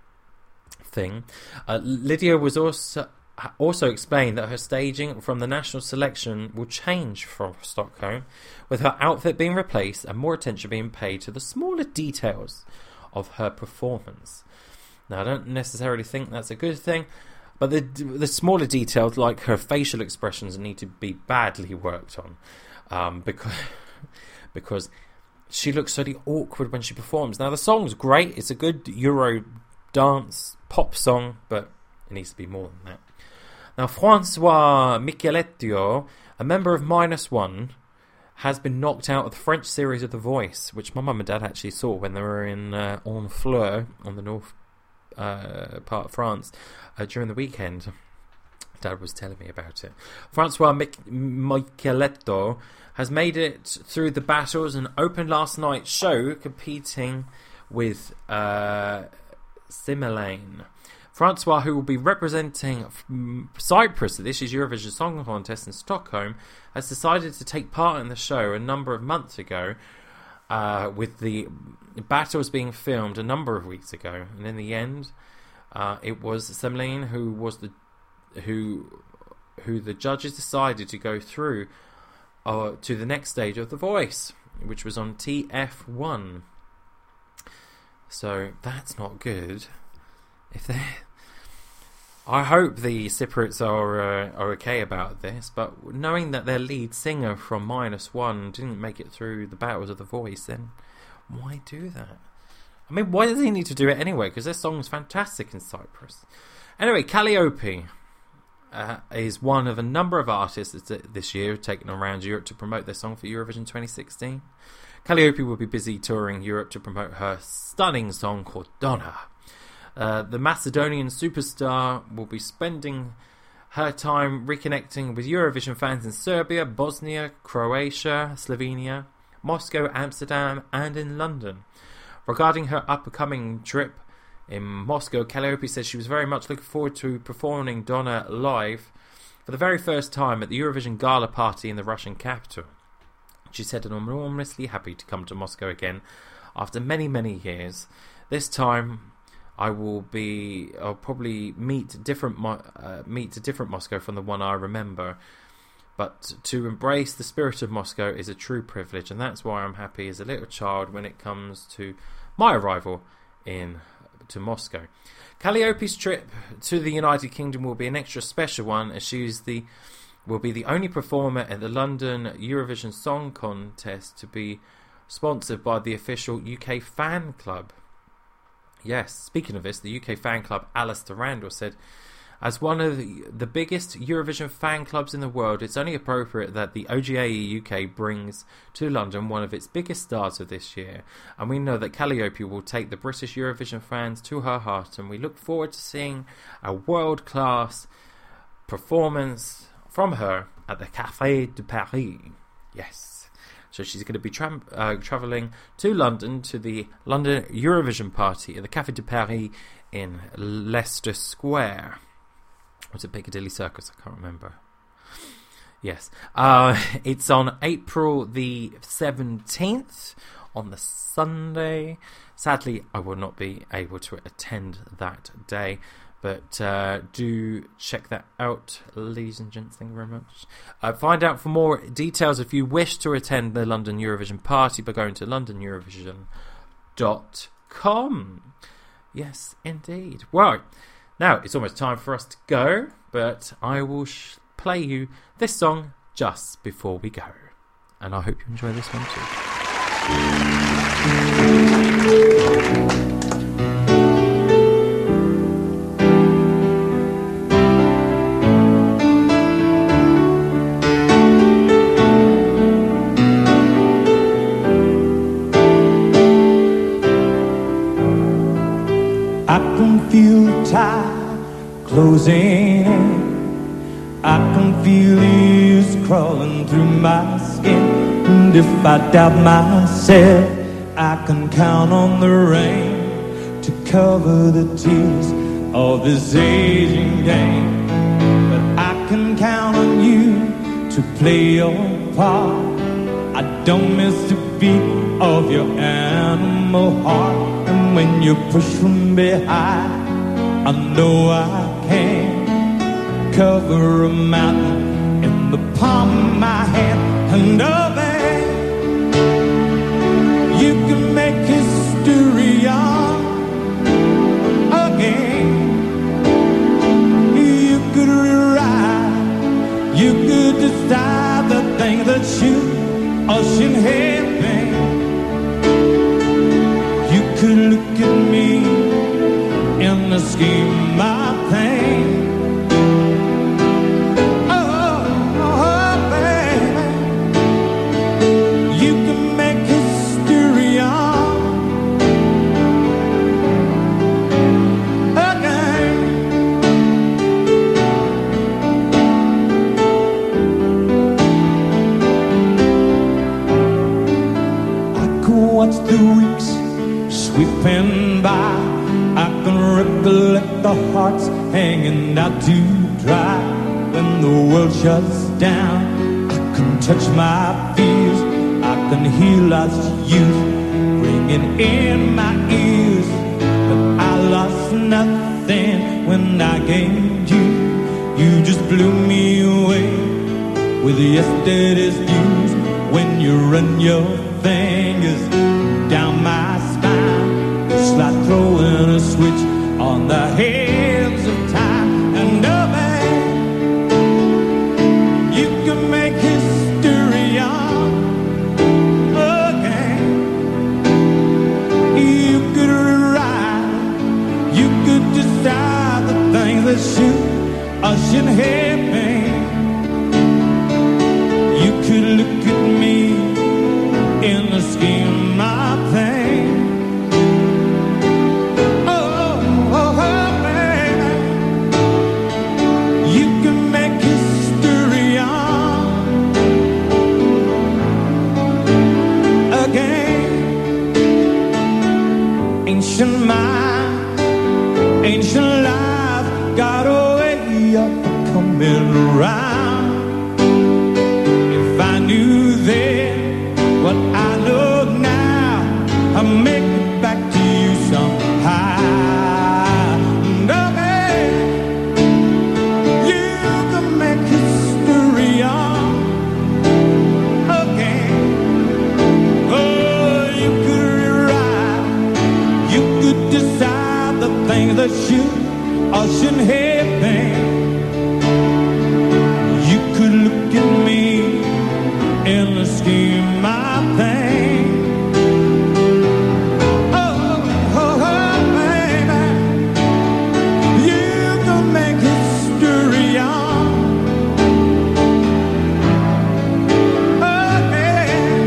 thing, uh, Lydia was also also explained that her staging from the national selection will change for Stockholm, with her outfit being replaced and more attention being paid to the smaller details of her performance. Now, I don't necessarily think that's a good thing, but the the smaller details, like her facial expressions, need to be badly worked on, um, because because she looks so awkward when she performs. Now, the song's great; it's a good Euro dance pop song, but it needs to be more than that. Now, Francois Micheletto, a member of Minus One, has been knocked out of the French series of The Voice, which my mum and dad actually saw when they were in uh, Honfleur, on the north uh, part of France, uh, during the weekend. Dad was telling me about it. Francois Mich- Micheletto has made it through the battles and opened last night's show competing with uh, Similane. Francois, who will be representing Cyprus at this year's Eurovision Song Contest in Stockholm, has decided to take part in the show a number of months ago, uh, with the battles being filmed a number of weeks ago. And in the end, uh, it was Semlane who was the who who the judges decided to go through uh, to the next stage of The Voice, which was on T F one. So that's not good. If they, I hope the Cypriots are uh, are okay about this. But knowing that their lead singer from Minus One didn't make it through the Battles of the Voice, then why do that? I mean, why does he need to do it anyway? Because their song's fantastic in Cyprus. Anyway, Calliope uh, is one of a number of artists this year taken around Europe to promote their song for Eurovision twenty sixteen. Calliope will be busy touring Europe to promote her stunning song called Donna. Uh, the Macedonian superstar will be spending her time reconnecting with Eurovision fans in Serbia, Bosnia, Croatia, Slovenia, Moscow, Amsterdam, and in London. Regarding her upcoming trip in Moscow, Calliope says she was very much looking forward to performing Donna live for the very first time at the Eurovision Gala party in the Russian capital. She said, I'm enormously happy to come to Moscow again after many, many years. This time, I will be. I'll probably meet different, uh, meet a different Moscow from the one I remember. But to embrace the spirit of Moscow is a true privilege, and that's why I'm happy as a little child when it comes to my arrival in to Moscow. Calliope's trip to the United Kingdom will be an extra special one, as she's the. will be the only performer at the London Eurovision Song Contest to be sponsored by the official U K fan club. Yes, speaking of this, the U K fan club, Alistair Randall, said, as one of the, the biggest Eurovision fan clubs in the world, it's only appropriate that the O G A E U K brings to London one of its biggest stars of this year. And we know that Calliope will take the British Eurovision fans to her heart, and we look forward to seeing a world-class performance from her at the Café de Paris. Yes. So she's going to be tra- uh, travelling to London to the London Eurovision party at the Café de Paris in Leicester Square. Was it Piccadilly Circus? I can't remember. Yes. Uh, it's on April the seventeenth, on the Sunday. Sadly, I will not be able to attend that day. But uh, do check that out, ladies and gents. Thank you very much. Uh, find out for more details if you wish to attend the London Eurovision party by going to london eurovision dot com. Yes, indeed. Well, now it's almost time for us to go, but I will sh- play you this song just before we go. And I hope you enjoy this one too. I can feel time closing in. I can feel ears crawling through my skin. And if I doubt myself, I can count on the rain to cover the tears of this aging game. But I can count on you to play your part. I don't miss a beat of your animal heart. And when you push from behind, I know I can cover a mountain in the palm of my hand. And oh, babe, you can make history on again. You could rewrite, you could decide the thing that you ocean head, babe. You could look at me in the scheme of things. Oh, oh, baby, you can make history on again. I can watch the weeks sweeping by. I can recollect the hearts hanging out to dry. When the world shuts down, I can touch my fears. I can hear lost youth ringing in my ears. But I lost nothing when I gained you. You just blew me away with yesterday's news. When you run your fingers down my spine, like throwing a switch on the hands of time. And oh man, you can make history on again. You could rewrite, you could decide the things that should or shouldn't happen. You could look at me in the scheme of things. Oh, oh, oh, baby, you can make history on again. Ancient mind, ancient life, got a way of coming around. If I knew then what I know now, I'll make it back to you somehow. And oh, man, you can make history on again. Oh, you could rewrite, you could decide the things that should or shouldn't happen. You could look at me in the scheme of things. Oh, oh, oh, baby, you can make history on again.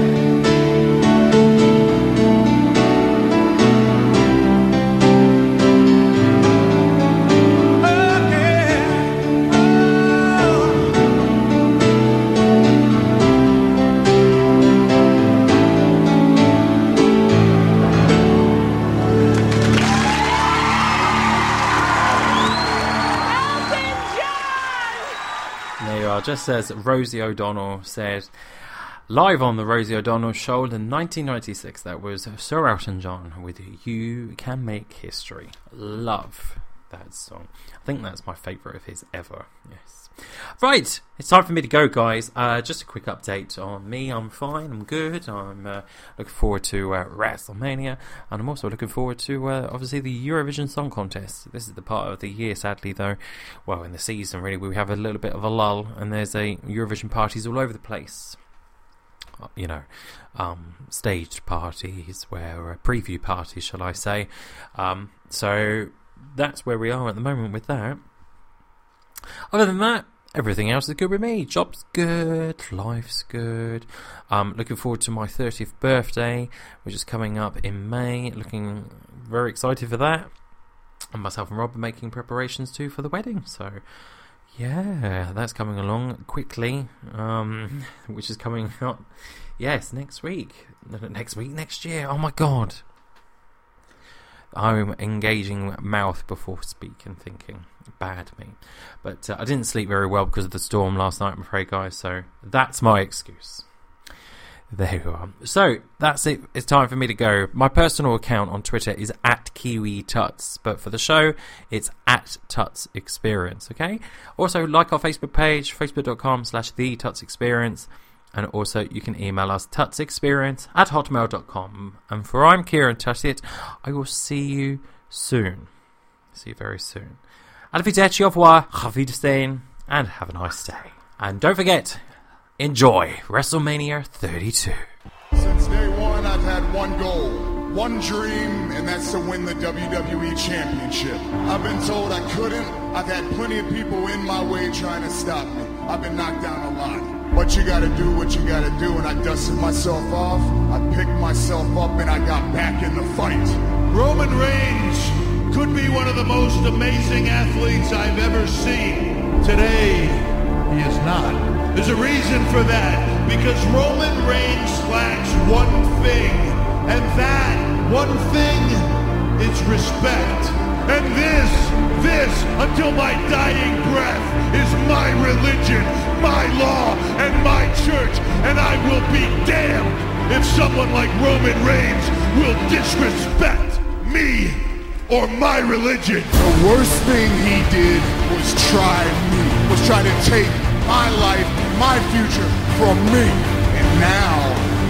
There you are. Just as Rosie O'Donnell said, live on the Rosie O'Donnell Show in nineteen ninety-six, that was Sir Elton John with You Can Make History. Love that song. I think that's my favourite of his ever. Yes. Right, it's time for me to go, guys. Uh, just a quick update on me. I'm fine, I'm good. I'm uh, looking forward to uh, WrestleMania, and I'm also looking forward to, uh, obviously, the Eurovision Song Contest. This is the part of the year, sadly, though, well, in the season, really, we have a little bit of a lull, and there's a Eurovision parties all over the place. You know, um, staged parties, where uh, preview parties, shall I say. Um, so that's where we are at the moment with that. Other than that, everything else is good with me. Job's good, life's good. Um, looking forward to my thirtieth birthday, which is coming up in May. Looking very excited for that. And myself and Rob are making preparations too for the wedding. So yeah, that's coming along quickly, um, which is coming up, yes, next week. Next week, next year. Oh my God. I'm engaging mouth before speaking, thinking. Bad me. But uh, I didn't sleep very well because of the storm last night, I'm afraid, guys, so that's my excuse. There you are. So, that's it. It's time for me to go. My personal account on Twitter is at Kiwi Tuts, but for the show, it's at Tuts Experience, okay? Also, like our Facebook page, facebook.com slash the Tuts Experience, and also you can email us tutsexperience at hotmail dot com. And for I'm Kieran Tutsit, I will see you soon. See you very soon. Arrivederci, au revoir, auf Wiedersehen, and have a nice day. And don't forget, enjoy WrestleMania thirty-two. Since day one, I've had one goal, one dream, and that's to win the W W E Championship. I've been told I couldn't. I've had plenty of people in my way trying to stop me. I've been knocked down a lot. But you gotta do what you gotta do, and I dusted myself off. I picked myself up, and I got back in the fight. Roman Reigns could be one of the most amazing athletes I've ever seen. Today, he is not. There's a reason for that, because Roman Reigns lacks one thing, and that one thing is respect. And this, this, until my dying breath, is my religion, my law, and my church, and I will be damned if someone like Roman Reigns will disrespect me or my religion. The worst thing he did was try me, was try to take my life, my future from me. And now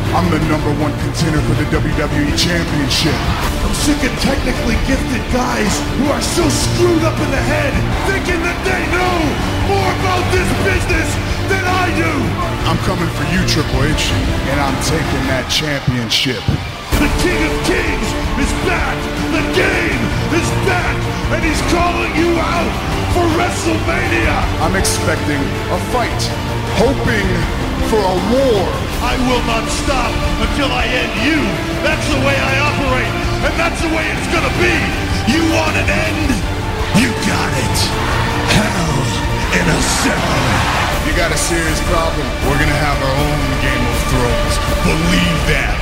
I'm the number one contender for the W W E Championship. I'm sick of technically gifted guys who are so screwed up in the head, thinking that they know more about this business than I do. I'm coming for you, Triple H, and I'm taking that championship. The King of Kings is back! The game is back! And he's calling you out for WrestleMania! I'm expecting a fight, hoping for a war. I will not stop until I end you! That's the way I operate, and that's the way it's gonna be! You want an end? You got it! Hell in a Cell! You got a serious problem. We're gonna have our own Game of Thrones. Believe that.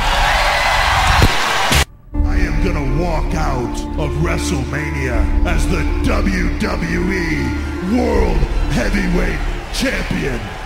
I am gonna walk out of WrestleMania as the W W E World Heavyweight Champion.